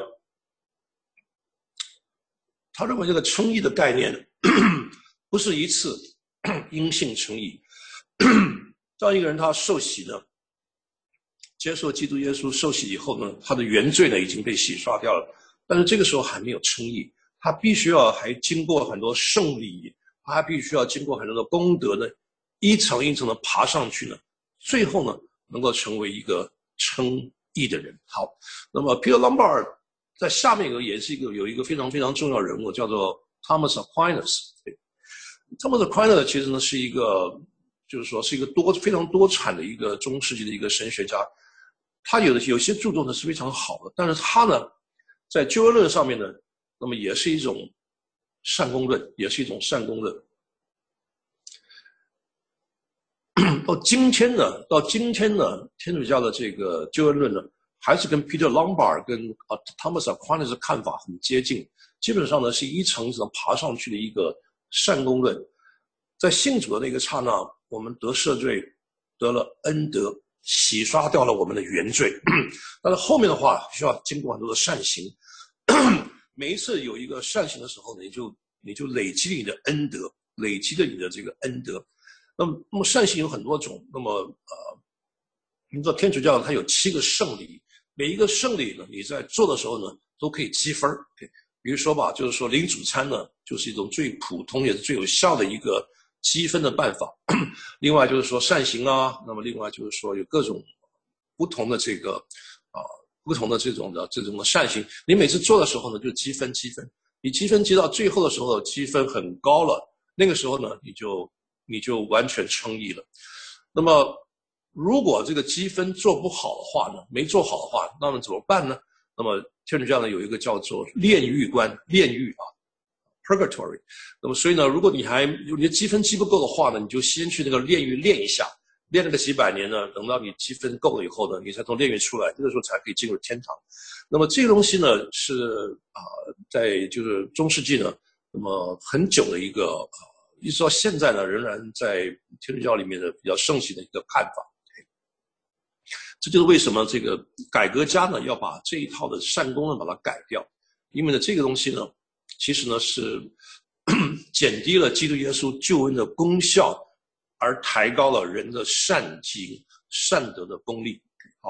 这个称义的概念不是一次因信称义。当一个人他受洗呢，接受基督耶稣受洗以后呢，他的原罪呢已经被洗刷掉了，但是这个时候还没有称义，他必须要还经过很多圣礼，他还必须要经过很多的功德呢，一层一层的爬上去呢，最后呢能够成为一个称义的人。好，那么 Peter Lombard 在下面也是有一个非常非常重要的人物，叫做 Thomas Aquinas。Thomas Aquinas 其实呢是一个，就是说是一个非常多产的一个中世纪的一个神学家。他有些著作呢是非常好的，但是他呢在救恩论上面呢，那么也是一种善功论，到今天呢，天主教的这个救恩论呢，还是跟 Peter Lombard 跟Thomas Aquinas 的看法很接近。基本上呢是一层一层爬上去的一个善功论。在信主的那个刹那，我们得赦罪，得了恩德，洗刷掉了我们的原罪。但是后面的话需要经过很多的善行。每一次有一个善行的时候呢，你就累积了你的恩德，累积了你的这个恩德。那么善行有很多种。那么你知道天主教它有7个圣礼，每一个圣礼呢，你在做的时候呢都可以积分。比如说吧，就是说领主餐呢，就是一种最普通也是最有效的一个积分的办法。另外就是说善行那么另外就是说有各种不同的这个不同的这种的善行，你每次做的时候呢就积分，你积分积到最后的时候积分很高了，那个时候呢你就完全称义了。那么如果这个积分做不好的话呢，没做好的话，那么怎么办呢？那么天主教呢有一个叫做炼狱观，purgatory。那么所以呢，如果你的积分积不够的话呢，你就先去那个炼狱练一下，练了个几百年呢，等到你积分够了以后呢，你才从炼狱出来，这个时候才可以进入天堂。那么这个东西呢是在就是中世纪呢，那么很久的一个一直到现在呢，仍然在天主教里面的比较盛行的一个看法。这就是为什么这个改革家呢要把这一套的善功呢把它改掉，因为呢这个东西呢其实呢是减低了基督耶稣救恩的功效，而抬高了人的善行善德的功力。好，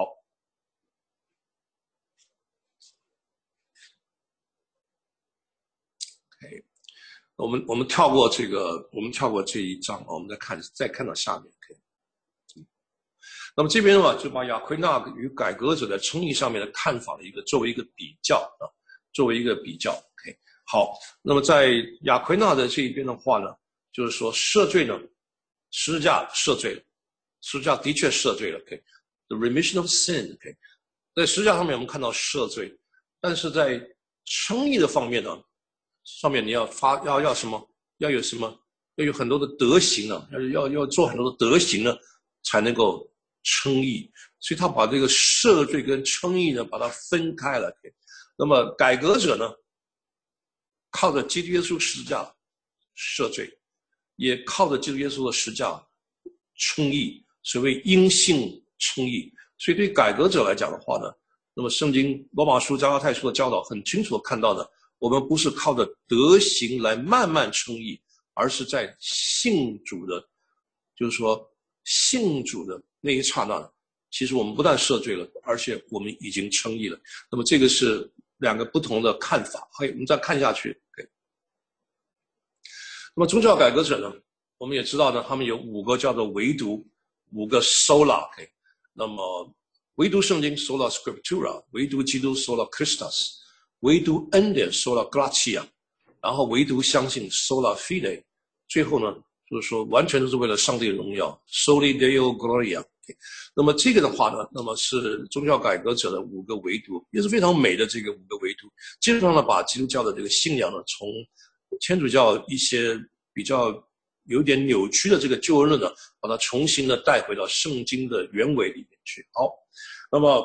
我们跳过这一章，我们再看到下面。那么这边的话，就把亚奎纳与改革者在称义上面的看法的作为一个比较。OK， 好，那么在亚奎纳的这一边的话呢，就是说赦罪呢，十字架赦罪了，十字架的确赦罪了。OK，the remission of sin。OK， 在十字架上面我们看到赦罪，但是在称义的方面呢，上面你要什么？要有什么？要有很多的德行呢，要做很多的德行呢，才能够称义。所以他把这个赦罪跟称义呢把它分开了。那么改革者呢靠着基督耶稣十字架赦罪，也靠着基督耶稣的十字架称义。 所谓因信称义。所以对改革者来讲的话呢，那么圣经罗马书加拉太书的教导很清楚的看到的，我们不是靠着德行来慢慢称义，而是在信主的，就是说信主的那一刹那，其实我们不但赦罪了，而且我们已经称义了。那么这个是两个不同的看法。好，我们再看下去。那么宗教改革者呢，我们也知道呢，他们有5个叫做唯独，5个 sola。那么唯独圣经 sola scriptura， 唯独基督 sola Christus， 唯独恩典 sola gratia， 然后唯独相信 sola fide， 最后呢就是说完全都是为了上帝的荣耀 soli deo gloria。那么这个的话呢，那么是宗教改革者的5个唯独，也是非常美的这个5个唯独，基本上呢把基督教的这个信仰呢，从天主教一些比较有点扭曲的这个救恩论呢，把它重新的带回到圣经的原委里面去。好，那么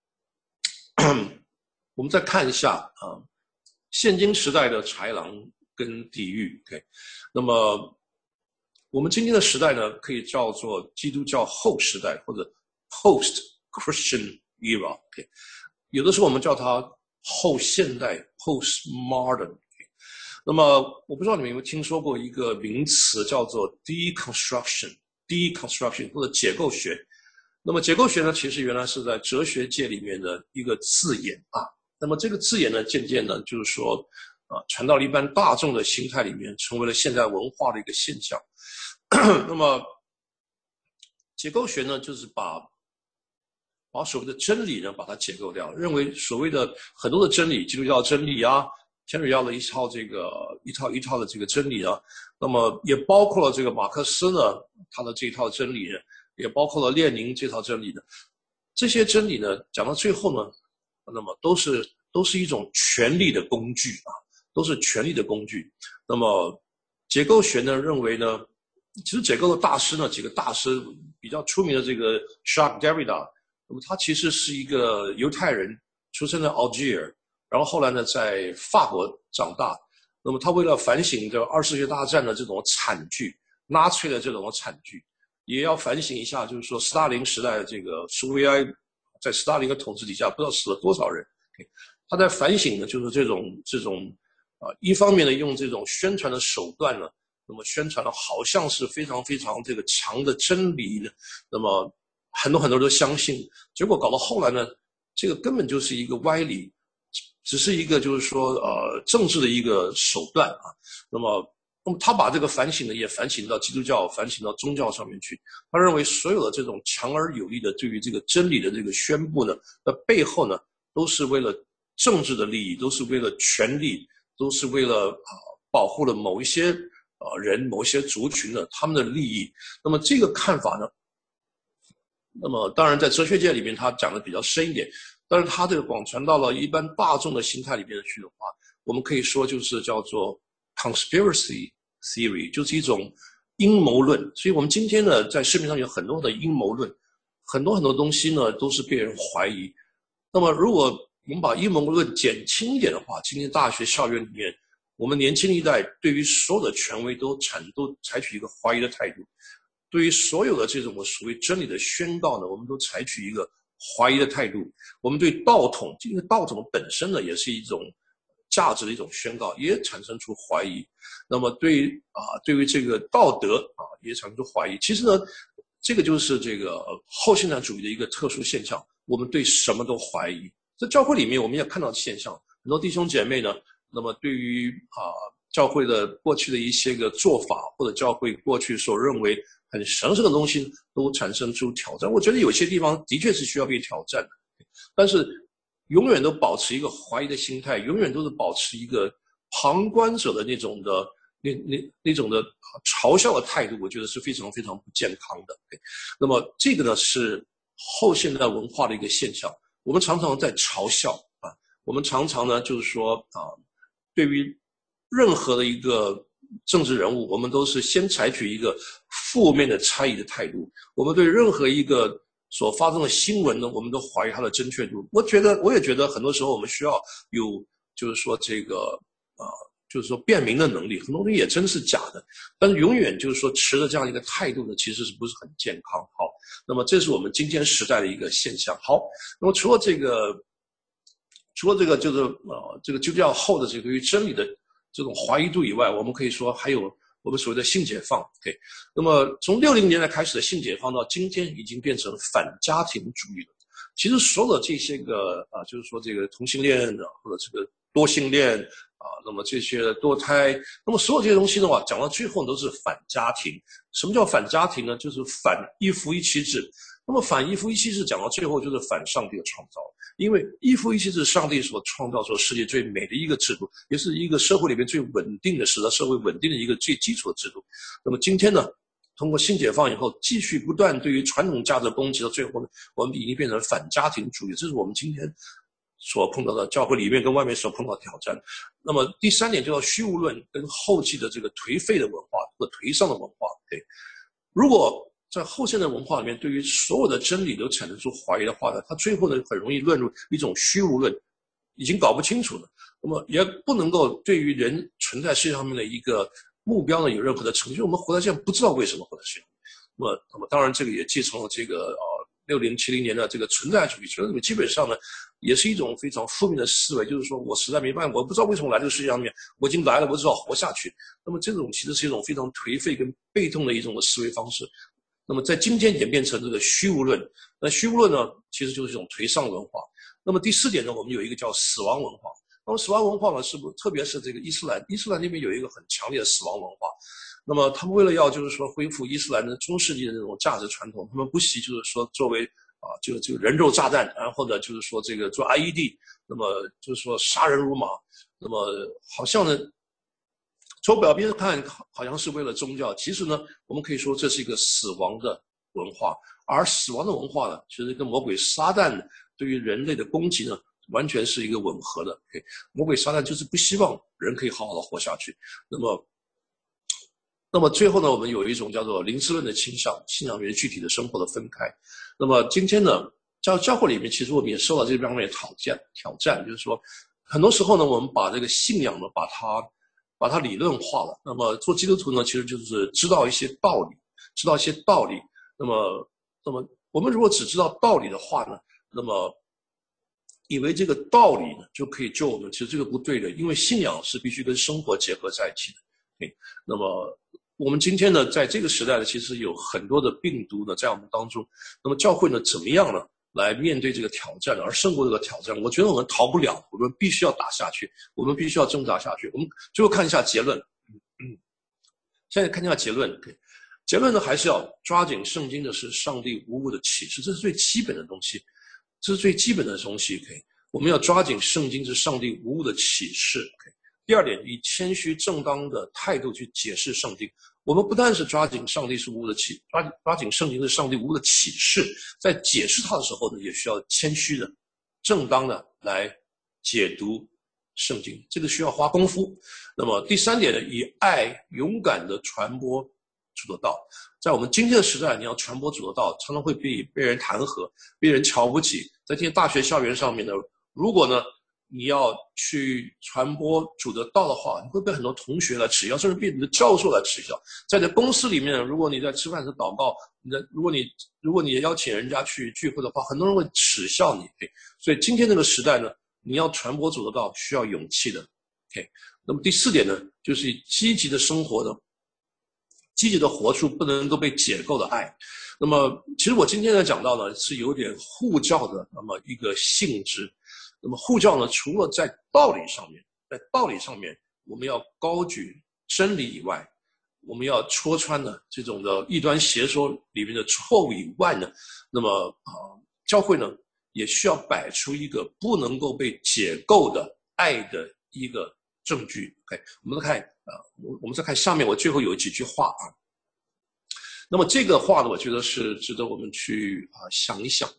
我们再看一下现今时代的豺狼跟地狱。那么我们今天的时代呢，可以叫做基督教后时代或者 post Christian era。有的时候我们叫它后现代 post modern。那么我不知道你们有没有听说过一个名词叫做 deconstruction 或者解构学。那么解构学呢，其实原来是在哲学界里面的一个字眼啊。那么这个字眼呢，渐渐的就是说传到了一般大众的心态里面，成为了现代文化的一个现象。那么解构学呢，就是把所谓的真理呢把它解构掉，认为所谓的很多的真理，基督教真理啊，天主教的一套的这个真理啊，那么也包括了这个马克思呢他的这一套真理呢，也包括了列宁这套真理呢。这些真理呢讲到最后呢，那么都是一种权力的工具啊，都是权力的工具。那么解构学呢认为呢，其实解构的大师呢，几个大师比较出名的这个 Jacques Derrida， 那么他其实是一个犹太人，出生在 Algiers， 然后后来呢在法国长大。那么他为了反省这2次世界大战的这种惨剧，纳粹的这种惨剧，也要反省一下，就是说斯大林时代的这个苏维埃，在斯大林的统治底下不知道死了多少人。他在反省的就是这种一方面呢用这种宣传的手段呢，那么宣传的好像是非常非常这个强的真理的，那么很多人都相信，结果搞到后来呢，这个根本就是一个歪理，只是一个就是说政治的一个手段啊。那么他把这个反省呢也反省到基督教，反省到宗教上面去。他认为所有的这种强而有力的对于这个真理的这个宣布呢，那背后呢都是为了政治的利益，都是为了权力，都是为了保护了某一些人，某一些族群的他们的利益。那么这个看法呢，那么当然在哲学界里面他讲的比较深一点，但是他这个广传到了一般大众的心态里面去的话，我们可以说就是叫做 conspiracy theory， 就是一种阴谋论。所以我们今天呢在市面上有很多的阴谋论，很多东西呢都是被人怀疑。那么如果我们把阴谋论减轻一点的话，今天大学校园里面，我们年轻一代对于所有的权威都采取一个怀疑的态度，对于所有的这种所谓真理的宣告呢，我们都采取一个怀疑的态度。我们对道统，这个道统本身呢也是一种价值的一种宣告，也产生出怀疑。那么对于这个道德也产生出怀疑。其实呢这个就是这个后现代主义的一个特殊现象，我们对什么都怀疑。在教会里面我们也看到现象，很多弟兄姐妹呢，那么对于教会的过去的一些个做法，或者教会过去所认为很神圣的东西都产生出挑战。我觉得有些地方的确是需要被挑战的，但是永远都保持一个怀疑的心态，永远都是保持一个旁观者的那种的嘲笑的态度，我觉得是非常非常不健康的。那么这个呢是后现代文化的一个现象，我们常常在嘲笑我们常常呢就是说对于任何的一个政治人物，我们都是先采取一个负面的猜疑的态度。我们对任何一个所发生的新闻呢，我们都怀疑它的正确度。我也觉得很多时候我们需要有就是说这个就是说辨明的能力，很多东西也真是假的，但是永远就是说持的这样一个态度呢，其实是不是很健康。好，那么这是我们今天时代的一个现象。好，那么除了这个就是这个基督教后的这个对于真理的这种怀疑度以外，我们可以说还有我们所谓的性解放。OK， 那么从60年代开始的性解放到今天已经变成反家庭主义了。其实所有的这些个就是说这个同性恋或者这个多性恋那么这些堕胎，那么所有这些东西的话，讲到最后都是反家庭。什么叫反家庭呢？就是反一夫一妻制。那么反一夫一妻制讲到最后就是反上帝的创造，因为一夫一妻制上帝所创造出世界最美的一个制度，也是一个社会里面最稳定的，使得社会稳定的一个最基础的制度。那么今天呢，通过性解放以后，继续不断对于传统价值的攻击，到最后呢，我们已经变成反家庭主义，这是我们今天所碰到的教会里面跟外面所碰到的挑战。那么第3点就叫虚无论跟后继的这个颓废的文化或颓丧的文化。对，如果在后现代文化里面，对于所有的真理都产生出怀疑的话呢，它最后呢很容易论入一种虚无论，已经搞不清楚了。那么也不能够对于人存在世界上面的一个目标呢有任何的成就。我们活在这样不知道为什么活在世界上。那么当然这个也继承了这个60、70年的这个存在主义，所以基本上呢也是一种非常负面的思维，就是说我实在没办法，我不知道为什么来这个世界上面，我已经来了，我只好活下去。那么这种其实是一种非常颓废跟被动的一种思维方式。那么在今天演变成这个虚无论，那虚无论呢，其实就是一种颓丧文化。那么第4点呢，我们有一个叫死亡文化。那么死亡文化呢，特别是这个伊斯兰那边有一个很强烈的死亡文化。那么他们为了要就是说恢复伊斯兰的中世纪的那种价值传统，他们不惜就是说作为就人肉炸弹，然后呢就是说这个做 IED， 那么就是说杀人如麻。那么好像呢从表面看好像是为了宗教，其实呢我们可以说这是一个死亡的文化。而死亡的文化呢，其实跟魔鬼撒旦对于人类的攻击呢完全是一个吻合的。魔鬼撒旦就是不希望人可以好好的活下去。那么最后呢，我们有一种叫做灵知论的倾向，信仰与具体的生活的分开。那么今天呢，教会里面其实我们也受到这方面的挑战，就是说很多时候呢，我们把这个信仰呢把它理论化了。那么做基督徒呢，其实就是知道一些道理。那么我们如果只知道道理的话呢，那么以为这个道理呢就可以救我们，其实这个不对的，因为信仰是必须跟生活结合在一起的。那么我们今天呢，在这个时代呢，其实有很多的病毒呢在我们当中。那么教会呢，怎么样呢来面对这个挑战，而胜过这个挑战？我觉得我们逃不了，我们必须要打下去，我们必须要挣扎下去。我们最后看一下结论。现在看一下结论。结论呢，还是要抓紧圣经的是上帝无误的启示，这是最基本的东西，我们要抓紧圣经是上帝无误的启示。第2点，以谦虚正当的态度去解释圣经。我们不但是抓紧上帝是无误的抓紧圣经是上帝无误的启示，在解释它的时候呢，也需要谦虚的、正当的来解读圣经，这个需要花功夫。那么第3点呢，以爱勇敢的传播主的道。在我们今天的时代，你要传播主的道，常常会被人弹劾，被人瞧不起。在这些大学校园上面呢，如果呢你要去传播主的道的话，你会被很多同学来耻笑，甚至被你的教授来耻笑。在这公司里面，如果你在吃饭时祷告，如果你邀请人家去聚会的话，很多人会耻笑你。所以今天这个时代呢，你要传播主的道需要勇气的。那么第4点呢，就是积极的生活的，积极的活出不能够被解构的爱。那么其实我今天在讲到呢，是有点护教的那么一个性质。那么护教呢，除了在道理上面我们要高举真理以外，我们要戳穿呢这种的异端邪说里面的错误以外呢，那么教会呢也需要摆出一个不能够被解构的爱的一个证据。我们再看下面我最后有几句话那么这个话呢，我觉得是值得我们去想一想。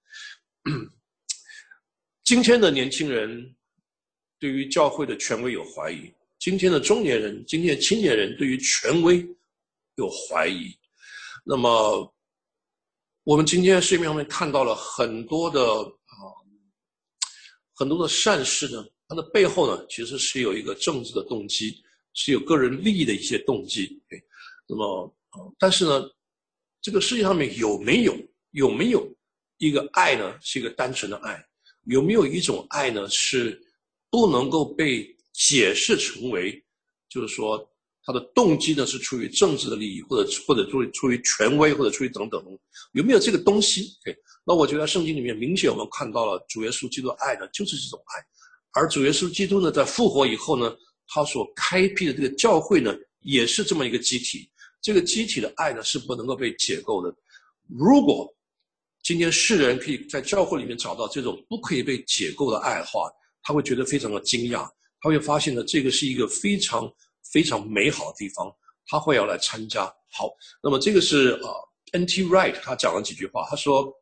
今天的年轻人对于教会的权威有怀疑，今天的中年人、今天的青年人对于权威有怀疑。那么我们今天市面上面看到了很多的善事呢， 它的背后呢，其实是有一个政治的动机，是有个人利益的一些动机。那么，但是呢，这个世界上面有没有一个爱呢？是一个单纯的爱？有没有一种爱呢？是不能够被解释成为，就是说他的动机呢是出于政治的利益，或者出于权威，或者出于等等，有没有这个东西？那我觉得圣经里面明显我们看到了主耶稣基督的爱呢，就是这种爱。而主耶稣基督呢，在复活以后呢，他所开辟的这个教会呢，也是这么一个机体。这个机体的爱呢，是不能够被解构的。如果今天世人可以在教会里面找到这种不可以被解构的爱的话，他会觉得非常的惊讶，他会发现呢，这个是一个非常非常美好的地方，他会要来参加。好，那么这个是N.T. Wright 他讲了几句话，他说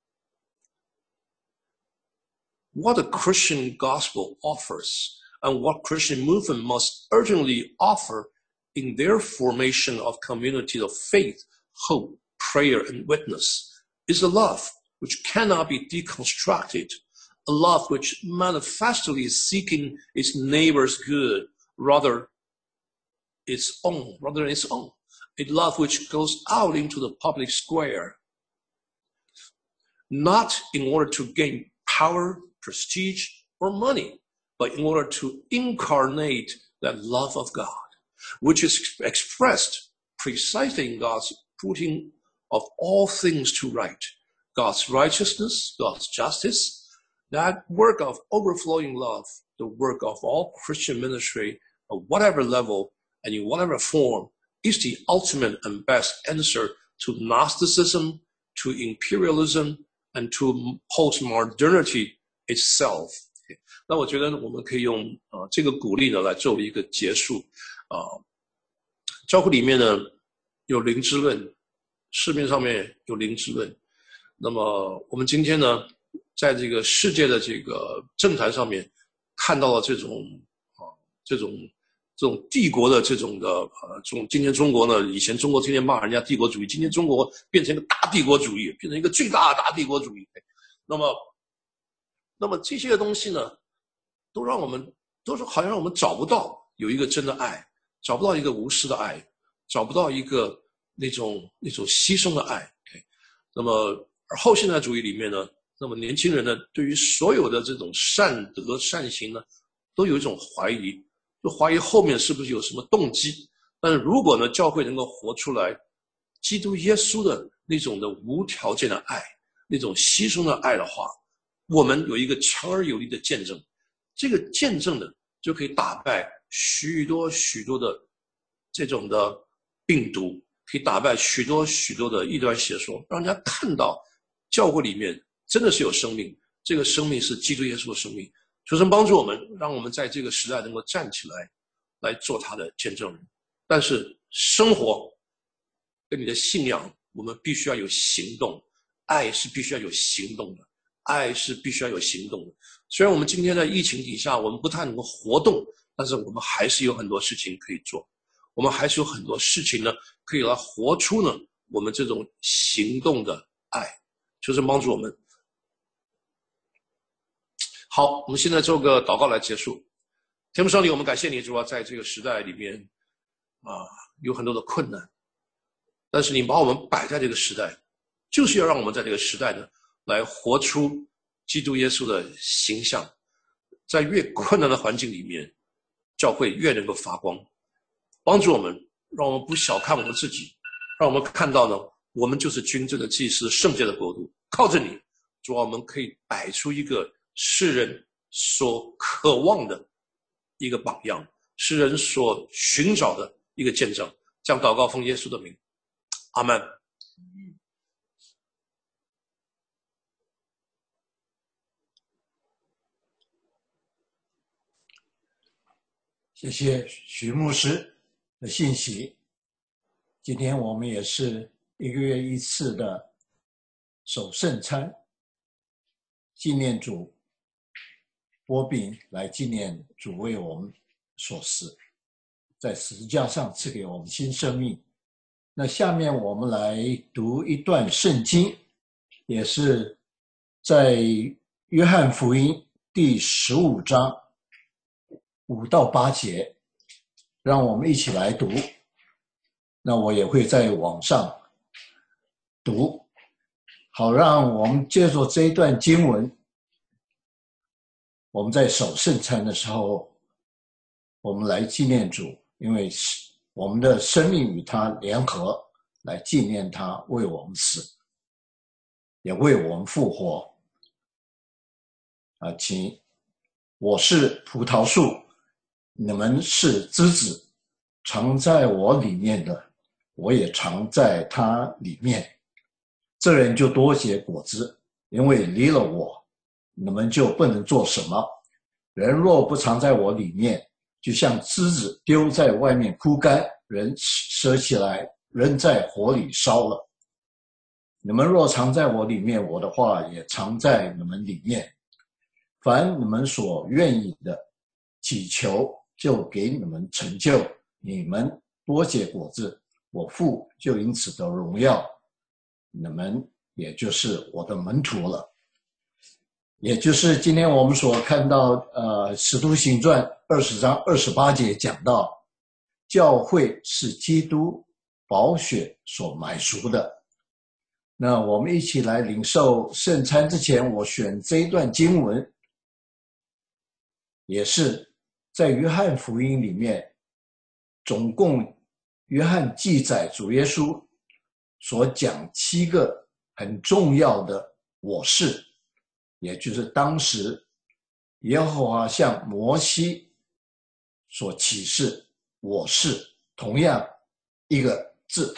What the Christian gospel offers and what Christian movement must urgently offer in their formation of community of faith, hope, prayer, and witness is a love which cannot be deconstructed, a love which manifestly is seeking its neighbor's good rather than its own, a love which goes out into the public square, not in order to gain power, prestige, or money, but in order to incarnate that love of God, which is expressed precisely in God's putting of all things to right, God's righteousness, God's justice, that work of overflowing love, the work of all Christian ministry of whatever level and in whatever form, is the ultimate and best answer to Gnosticism, to imperialism, and to postmodernity itself. 那我觉得我们可以用这个鼓励呢来作为一个结束。教会里面呢有灵知论，市面上面有灵知论。那么我们今天呢，在这个世界的这个政坛上面看到了这种帝国的这种的今天中国呢，以前中国天天骂人家帝国主义，今天中国变成一个大帝国主义，变成一个最大的大帝国主义。那么这些东西呢，都是好像让我们找不到有一个真的爱，找不到一个无私的爱，找不到一个那种牺牲的爱。那么而后现代主义里面呢，那么年轻人呢，对于所有的这种善德善行呢，都有一种怀疑，就怀疑后面是不是有什么动机。但是如果呢，教会能够活出来基督耶稣的那种的无条件的爱，那种牺牲的爱的话，我们有一个强而有力的见证，这个见证呢，就可以打败许多许多的这种的病毒，可以打败许多许多的异端邪说，让人家看到教会里面真的是有生命，这个生命是基督耶稣的生命。求神帮助我们，让我们在这个时代能够站起来，来做他的见证人。但是生活跟你的信仰，我们必须要有行动，爱是必须要有行动的，爱是必须要有行动的。虽然我们今天在疫情底下，我们不太能够活动，但是我们还是有很多事情可以做，我们还是有很多事情呢，可以来活出呢我们这种行动的爱。求神帮助我们。好，我们现在做个祷告来结束。天父上帝，我们感谢你，主要在这个时代里面有很多的困难，但是你把我们摆在这个时代，就是要让我们在这个时代呢来活出基督耶稣的形象。在越困难的环境里面，教会越能够发光。帮助我们，让我们不小看我们自己，让我们看到呢，我们就是君尊的祭司，圣洁的国度。靠着你，主啊，我们可以摆出一个世人所渴望的一个榜样，世人所寻找的一个见证。这样祷告奉耶稣的名，阿们。 谢谢徐牧师的信息。今天我们也是1个月1次的守圣餐，纪念主擘饼来纪念主为我们所死，在十字架上赐给我们新生命。那下面我们来读一段圣经，也是在约翰福音第15章 5到8节，让我们一起来读。那我也会在网上读，好让我们借着这一段经文，我们在守圣餐的时候，我们来纪念主，因为我们的生命与他联合，来纪念他为我们死，也为我们复活。请，我是葡萄树，你们是枝子，藏在我里面的，我也藏在他里面。这人就多结果子，因为离了我，你们就不能做什么。人若不藏在我里面，就像枝子丢在外面枯干，人舍起来扔在火里烧了。你们若藏在我里面，我的话也藏在你们里面。凡你们所愿意的，祈求就给你们成就。你们多结果子，我父就因此得荣耀。你们也就是我的门徒了。也就是今天我们所看到使徒行传20章28节讲到，教会是基督宝血所买赎的。那我们一起来领受圣餐之前，我选这一段经文，也是在约翰福音里面，总共约翰记载主耶稣所讲7个很重要的我是，也就是当时耶和华向摩西所启示我是同样一个字。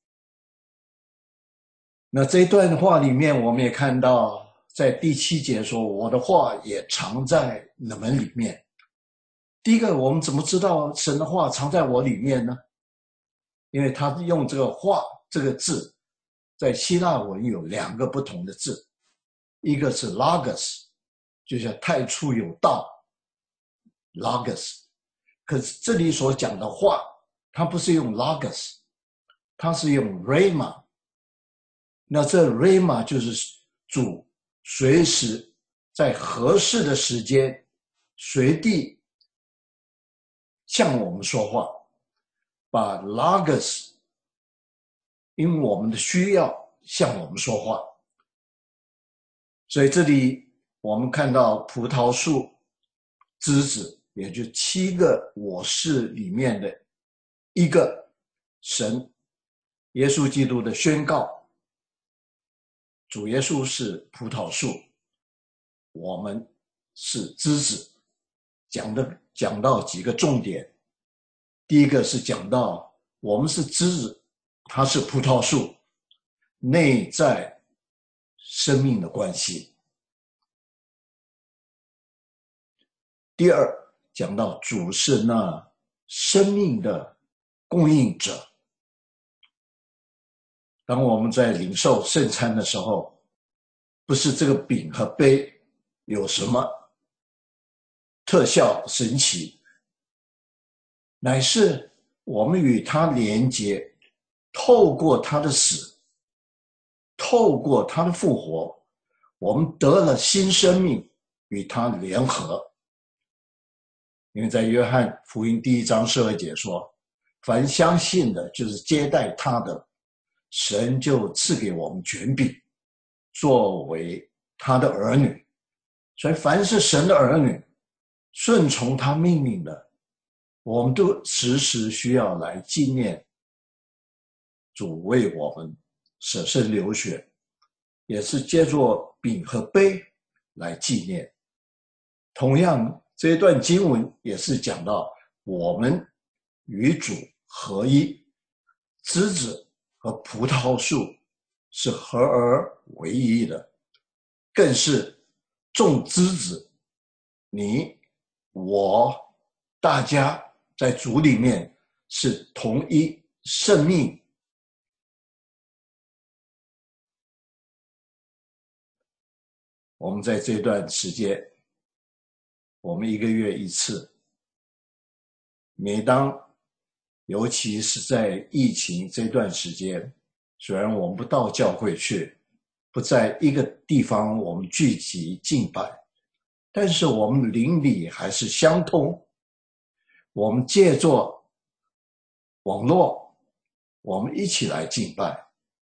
那这一段话里面，我们也看到在第7节说，我的话也藏在你们里面。第一个，我们怎么知道神的话藏在我里面呢？因为他用这个话这个字，在希腊文有2个不同的字，一个是 logos， 就像太初有道 logos， 可是这里所讲的话，它不是用 logos， 它是用 rhema。那这 rhema 就是主随时在合适的时间随地向我们说话，把 logos 因我们的需要向我们说话。所以这里我们看到葡萄树枝子，也就7个我是里面的一个神耶稣基督的宣告。主耶稣是葡萄树，我们是枝子。讲到几个重点。第一个是讲到我们是枝子，它是葡萄树，内在生命的关系。第二，讲到主是那生命的供应者。当我们在领受圣餐的时候，不是这个饼和杯有什么特效神奇，乃是我们与他连结，透过他的死，透过他的复活，我们得了新生命，与他联合。因为在约翰福音1章12节说，凡相信的，就是接待他的，神就赐给我们权柄，作为他的儿女。所以凡是神的儿女，顺从他命令的，我们都时时需要来纪念主为我们舍身流血，也是借着饼和杯来纪念。同样，这一段经文也是讲到我们与主合一，枝子和葡萄树是合而为一的，更是众枝子，你我大家在主里面是同一生命。我们在这段时间，我们1个月1次，每当尤其是在疫情这段时间，虽然我们不到教会去，不在一个地方我们聚集敬拜，但是我们邻里还是相通， 我们借助网络，我们一起来敬拜。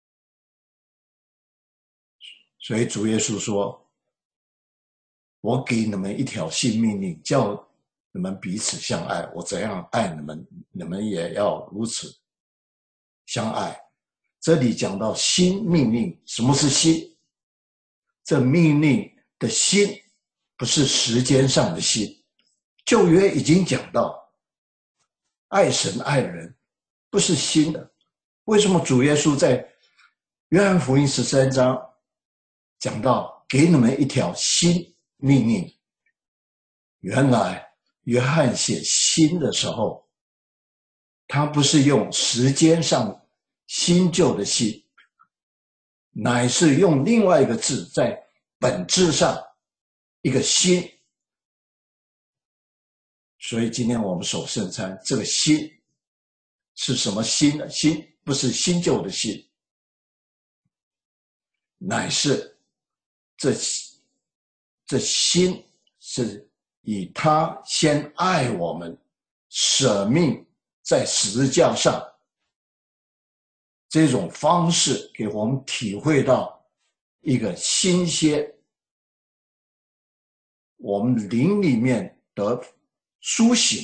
所以主耶稣说，我给你们一条新命令，叫你们彼此相爱。我怎样爱你们，你们也要如此相爱。这里讲到新命令，什么是新？这命令的新不是时间上的新。旧约已经讲到爱神爱人不是新的，为什么主耶稣在约翰福音13章讲到给你们一条新命令？原来约翰写新的时候，他不是用时间上新旧的新，乃是用另外一个字，在本质上一个新。所以今天我们守圣餐，这个新是什么新呢？新不是新旧的新，乃是这新是以他先爱我们，舍命在十字架上，这种方式给我们体会到一个新鲜，我们灵里面得苏醒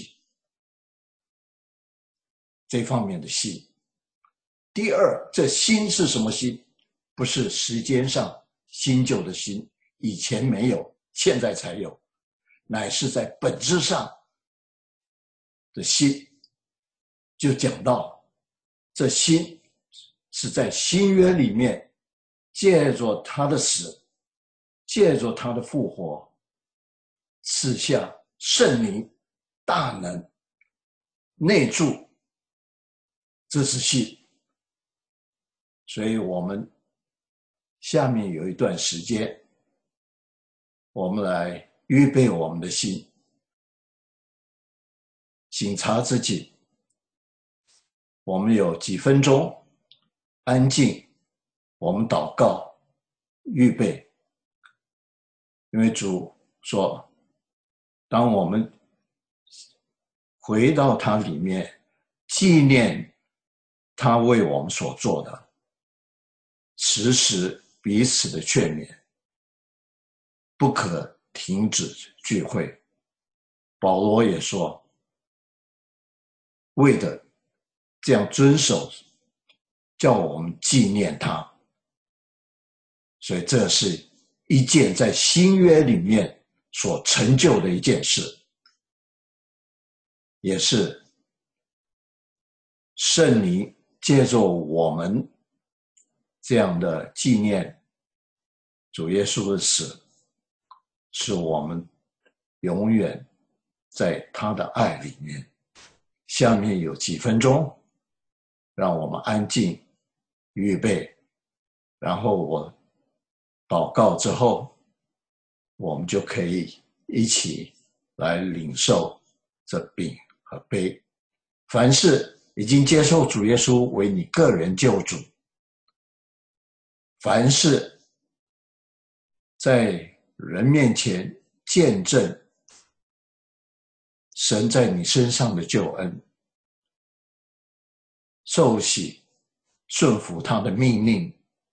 这方面的心。第二，这心是什么心？不是时间上新旧的心，以前没有，现在才有，乃是在本质上的心。就讲到这心是在新约里面，借着他的死，借着他的复活，赐下圣灵大能内住，这是心。所以我们下面有一段时间，我们来预备我们的心，省察自己。我们有几分钟安静，我们祷告预备。因为主说，当我们回到他里面，纪念他为我们所做的，时时彼此的劝勉，不可停止聚会。保罗也说，为的这样遵守，叫我们纪念他。所以这是一件在新约里面所成就的一件事，也是圣灵借着我们这样的纪念主耶稣的死，使我们永远在他的爱里面。下面有几分钟，让我们安静预备，然后我祷告之后，我们就可以一起来领受这饼和杯。凡是已经接受主耶稣为你个人救主，凡是在人面前见证神在你身上的救恩，受洗顺服他的命令，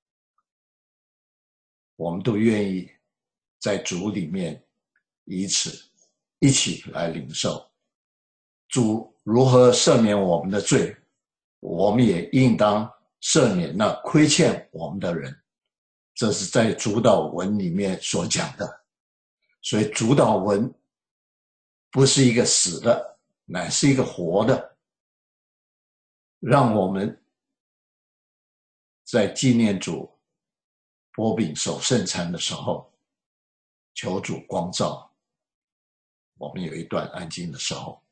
我们都愿意在主里面以此一起来领受。主如何赦免我们的罪，我们也应当赦免那亏欠我们的人。这是在主祷文里面所讲的。所以主祷文不是一个死的，乃是一个活的，让我们在纪念主擘饼守圣餐的时候，求主光照。我们有一段安静的时候。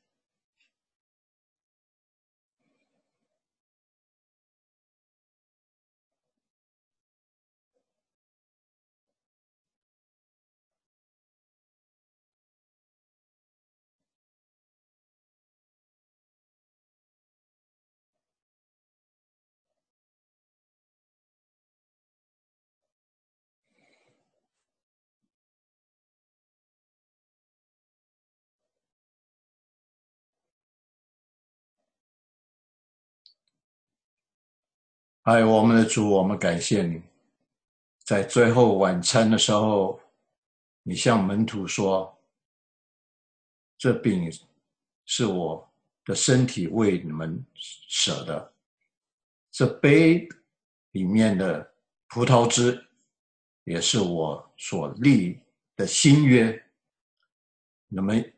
爱我们的主，我们感谢你，在最后晚餐的时候，你向门徒说，这饼是我的身体为你们舍的，这杯里面的葡萄汁也是我所立的新约，你们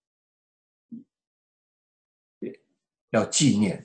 要纪念，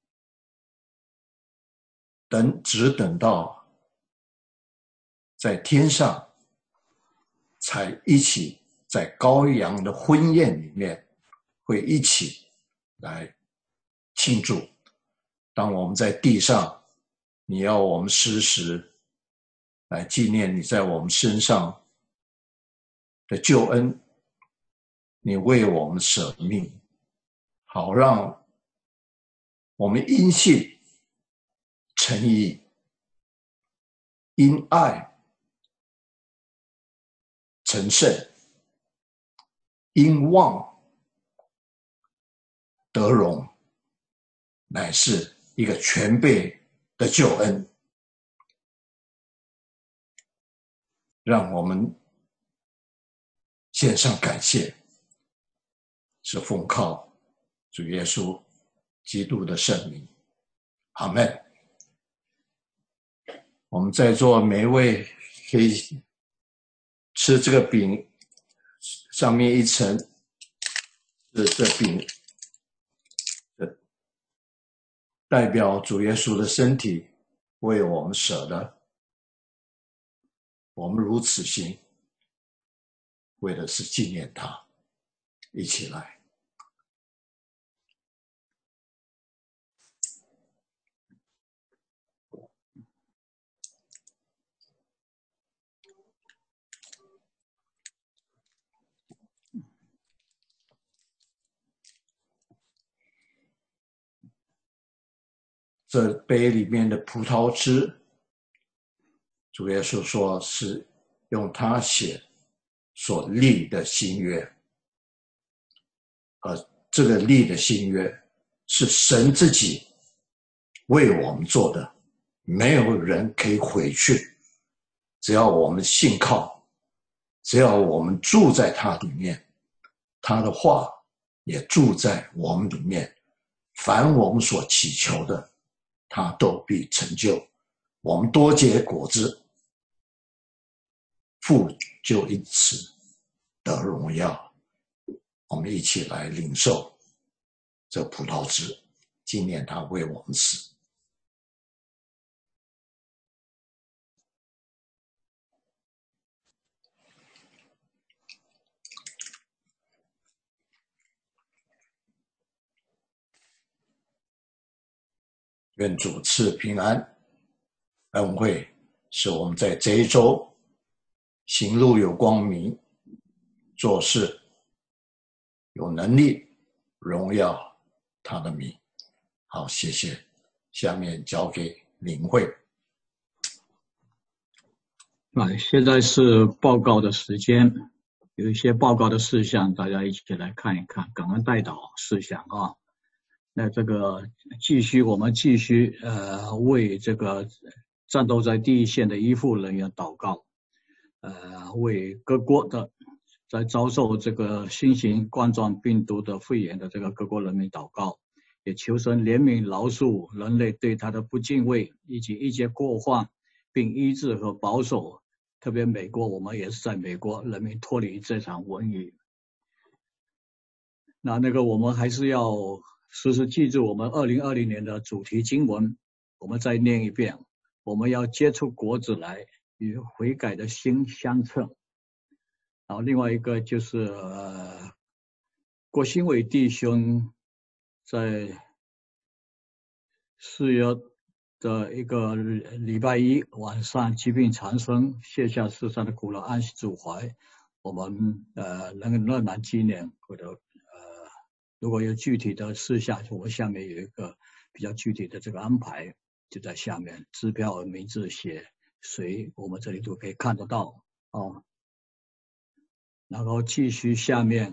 只等到在天上才一起在羔羊的婚宴里面会一起来庆祝。当我们在地上，你要我们时时来纪念你在我们身上的救恩，你为我们舍命，好让我们因信诚意，因爱成圣，因望得荣，乃是一个全备的救恩。让我们献上感谢，是奉靠主耶稣基督的圣名，阿们。我们在座每一位可以吃这个饼，上面一层是这饼代表主耶稣的身体为我们舍的，我们如此行，为的是纪念他。一起来。这杯里面的葡萄汁，主耶稣说是用他血所立的新约，而这个立的新约是神自己为我们做的，没有人可以回去，只要我们信靠，只要我们住在他里面，他的话也住在我们里面，凡我们所祈求的，他都必成就。我们多结果子，父就因此得荣耀。我们一起来领受这葡萄汁，纪念他为我们死。愿主赐平安恩惠，使我们在这一周行路有光明，做事有能力，荣耀他的名。好，谢谢。下面交给领会。 现在是报告的时间，有一些报告的事项，大家一起来看一看。感恩代祷事项啊。那这个我们继续为这个战斗在第一线的医护人员祷告，为各国的在遭受这个新型冠状病毒的肺炎的这个各国人民祷告，也求神怜悯饶恕人类对他的不敬畏以及一切过患，并医治和保守，特别美国，我们也是在美国人民脱离这场瘟疫。那个我们还是要时时记住我们2020年的主题经文，我们再念一遍。我们要结出果子来，与悔改的心相称。然后另外一个就是郭新伟弟兄在4月的一个礼拜一晚上疾病缠身，卸下世上的苦劳，安息主怀。我们仍然纪念，或者如果有具体的事项，我们下面有一个比较具体的这个安排，就在下面支票和名字写谁，我们这里都可以看得到哦。然后继续下面，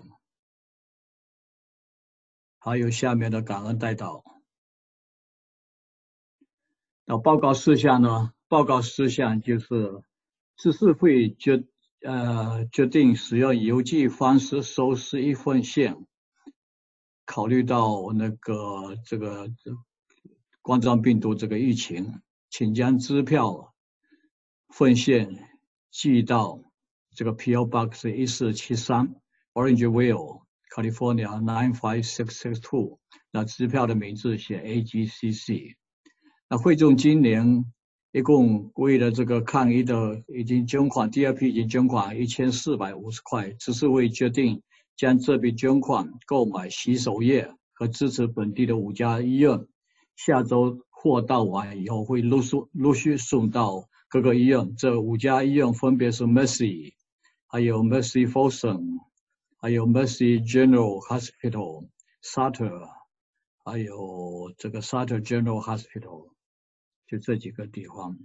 还有下面的感恩代祷。 那报告事项呢？报告事项就是知识会决定使用邮寄方式收拾一份线。考虑到那个冠状病毒这个疫情，请将支票份线寄到这个 PO Box 1473 Orangeville California 95662。那支票的名字写 AGCC。那会众今年一共为了这个抗疫的已经捐款，第二批已经捐款1450块，知识会决定将这笔捐款购买洗手液和支持本地的5家医院。下周货到完以后会陆续送到各个医院。这5家医院分别是 Mercy， 还有 Mercy Folsom， 还有 Mercy General Hospital、Sutter， 还有这个 Sutter General Hospital， 就这几个地方。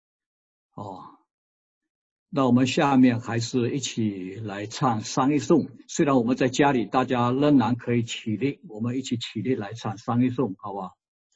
那我们下面还是一起来唱商一颂。虽然我们在家里，大家仍然可以起立，我们一起起立来唱商一颂，好不好？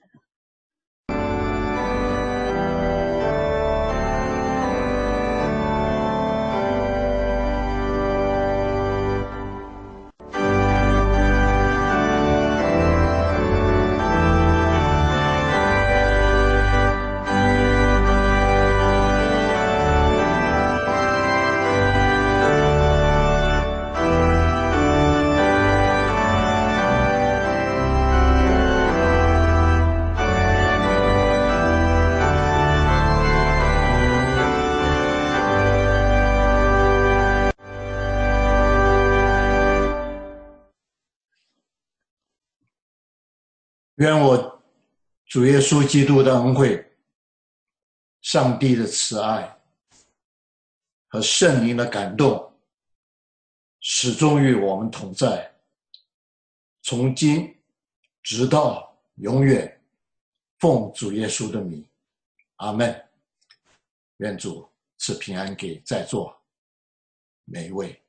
愿我主耶稣基督的恩惠、上帝的慈爱和圣灵的感动始终与我们同在，从今直到永远，奉主耶稣的名，阿们。愿主赐平安给在座每一位。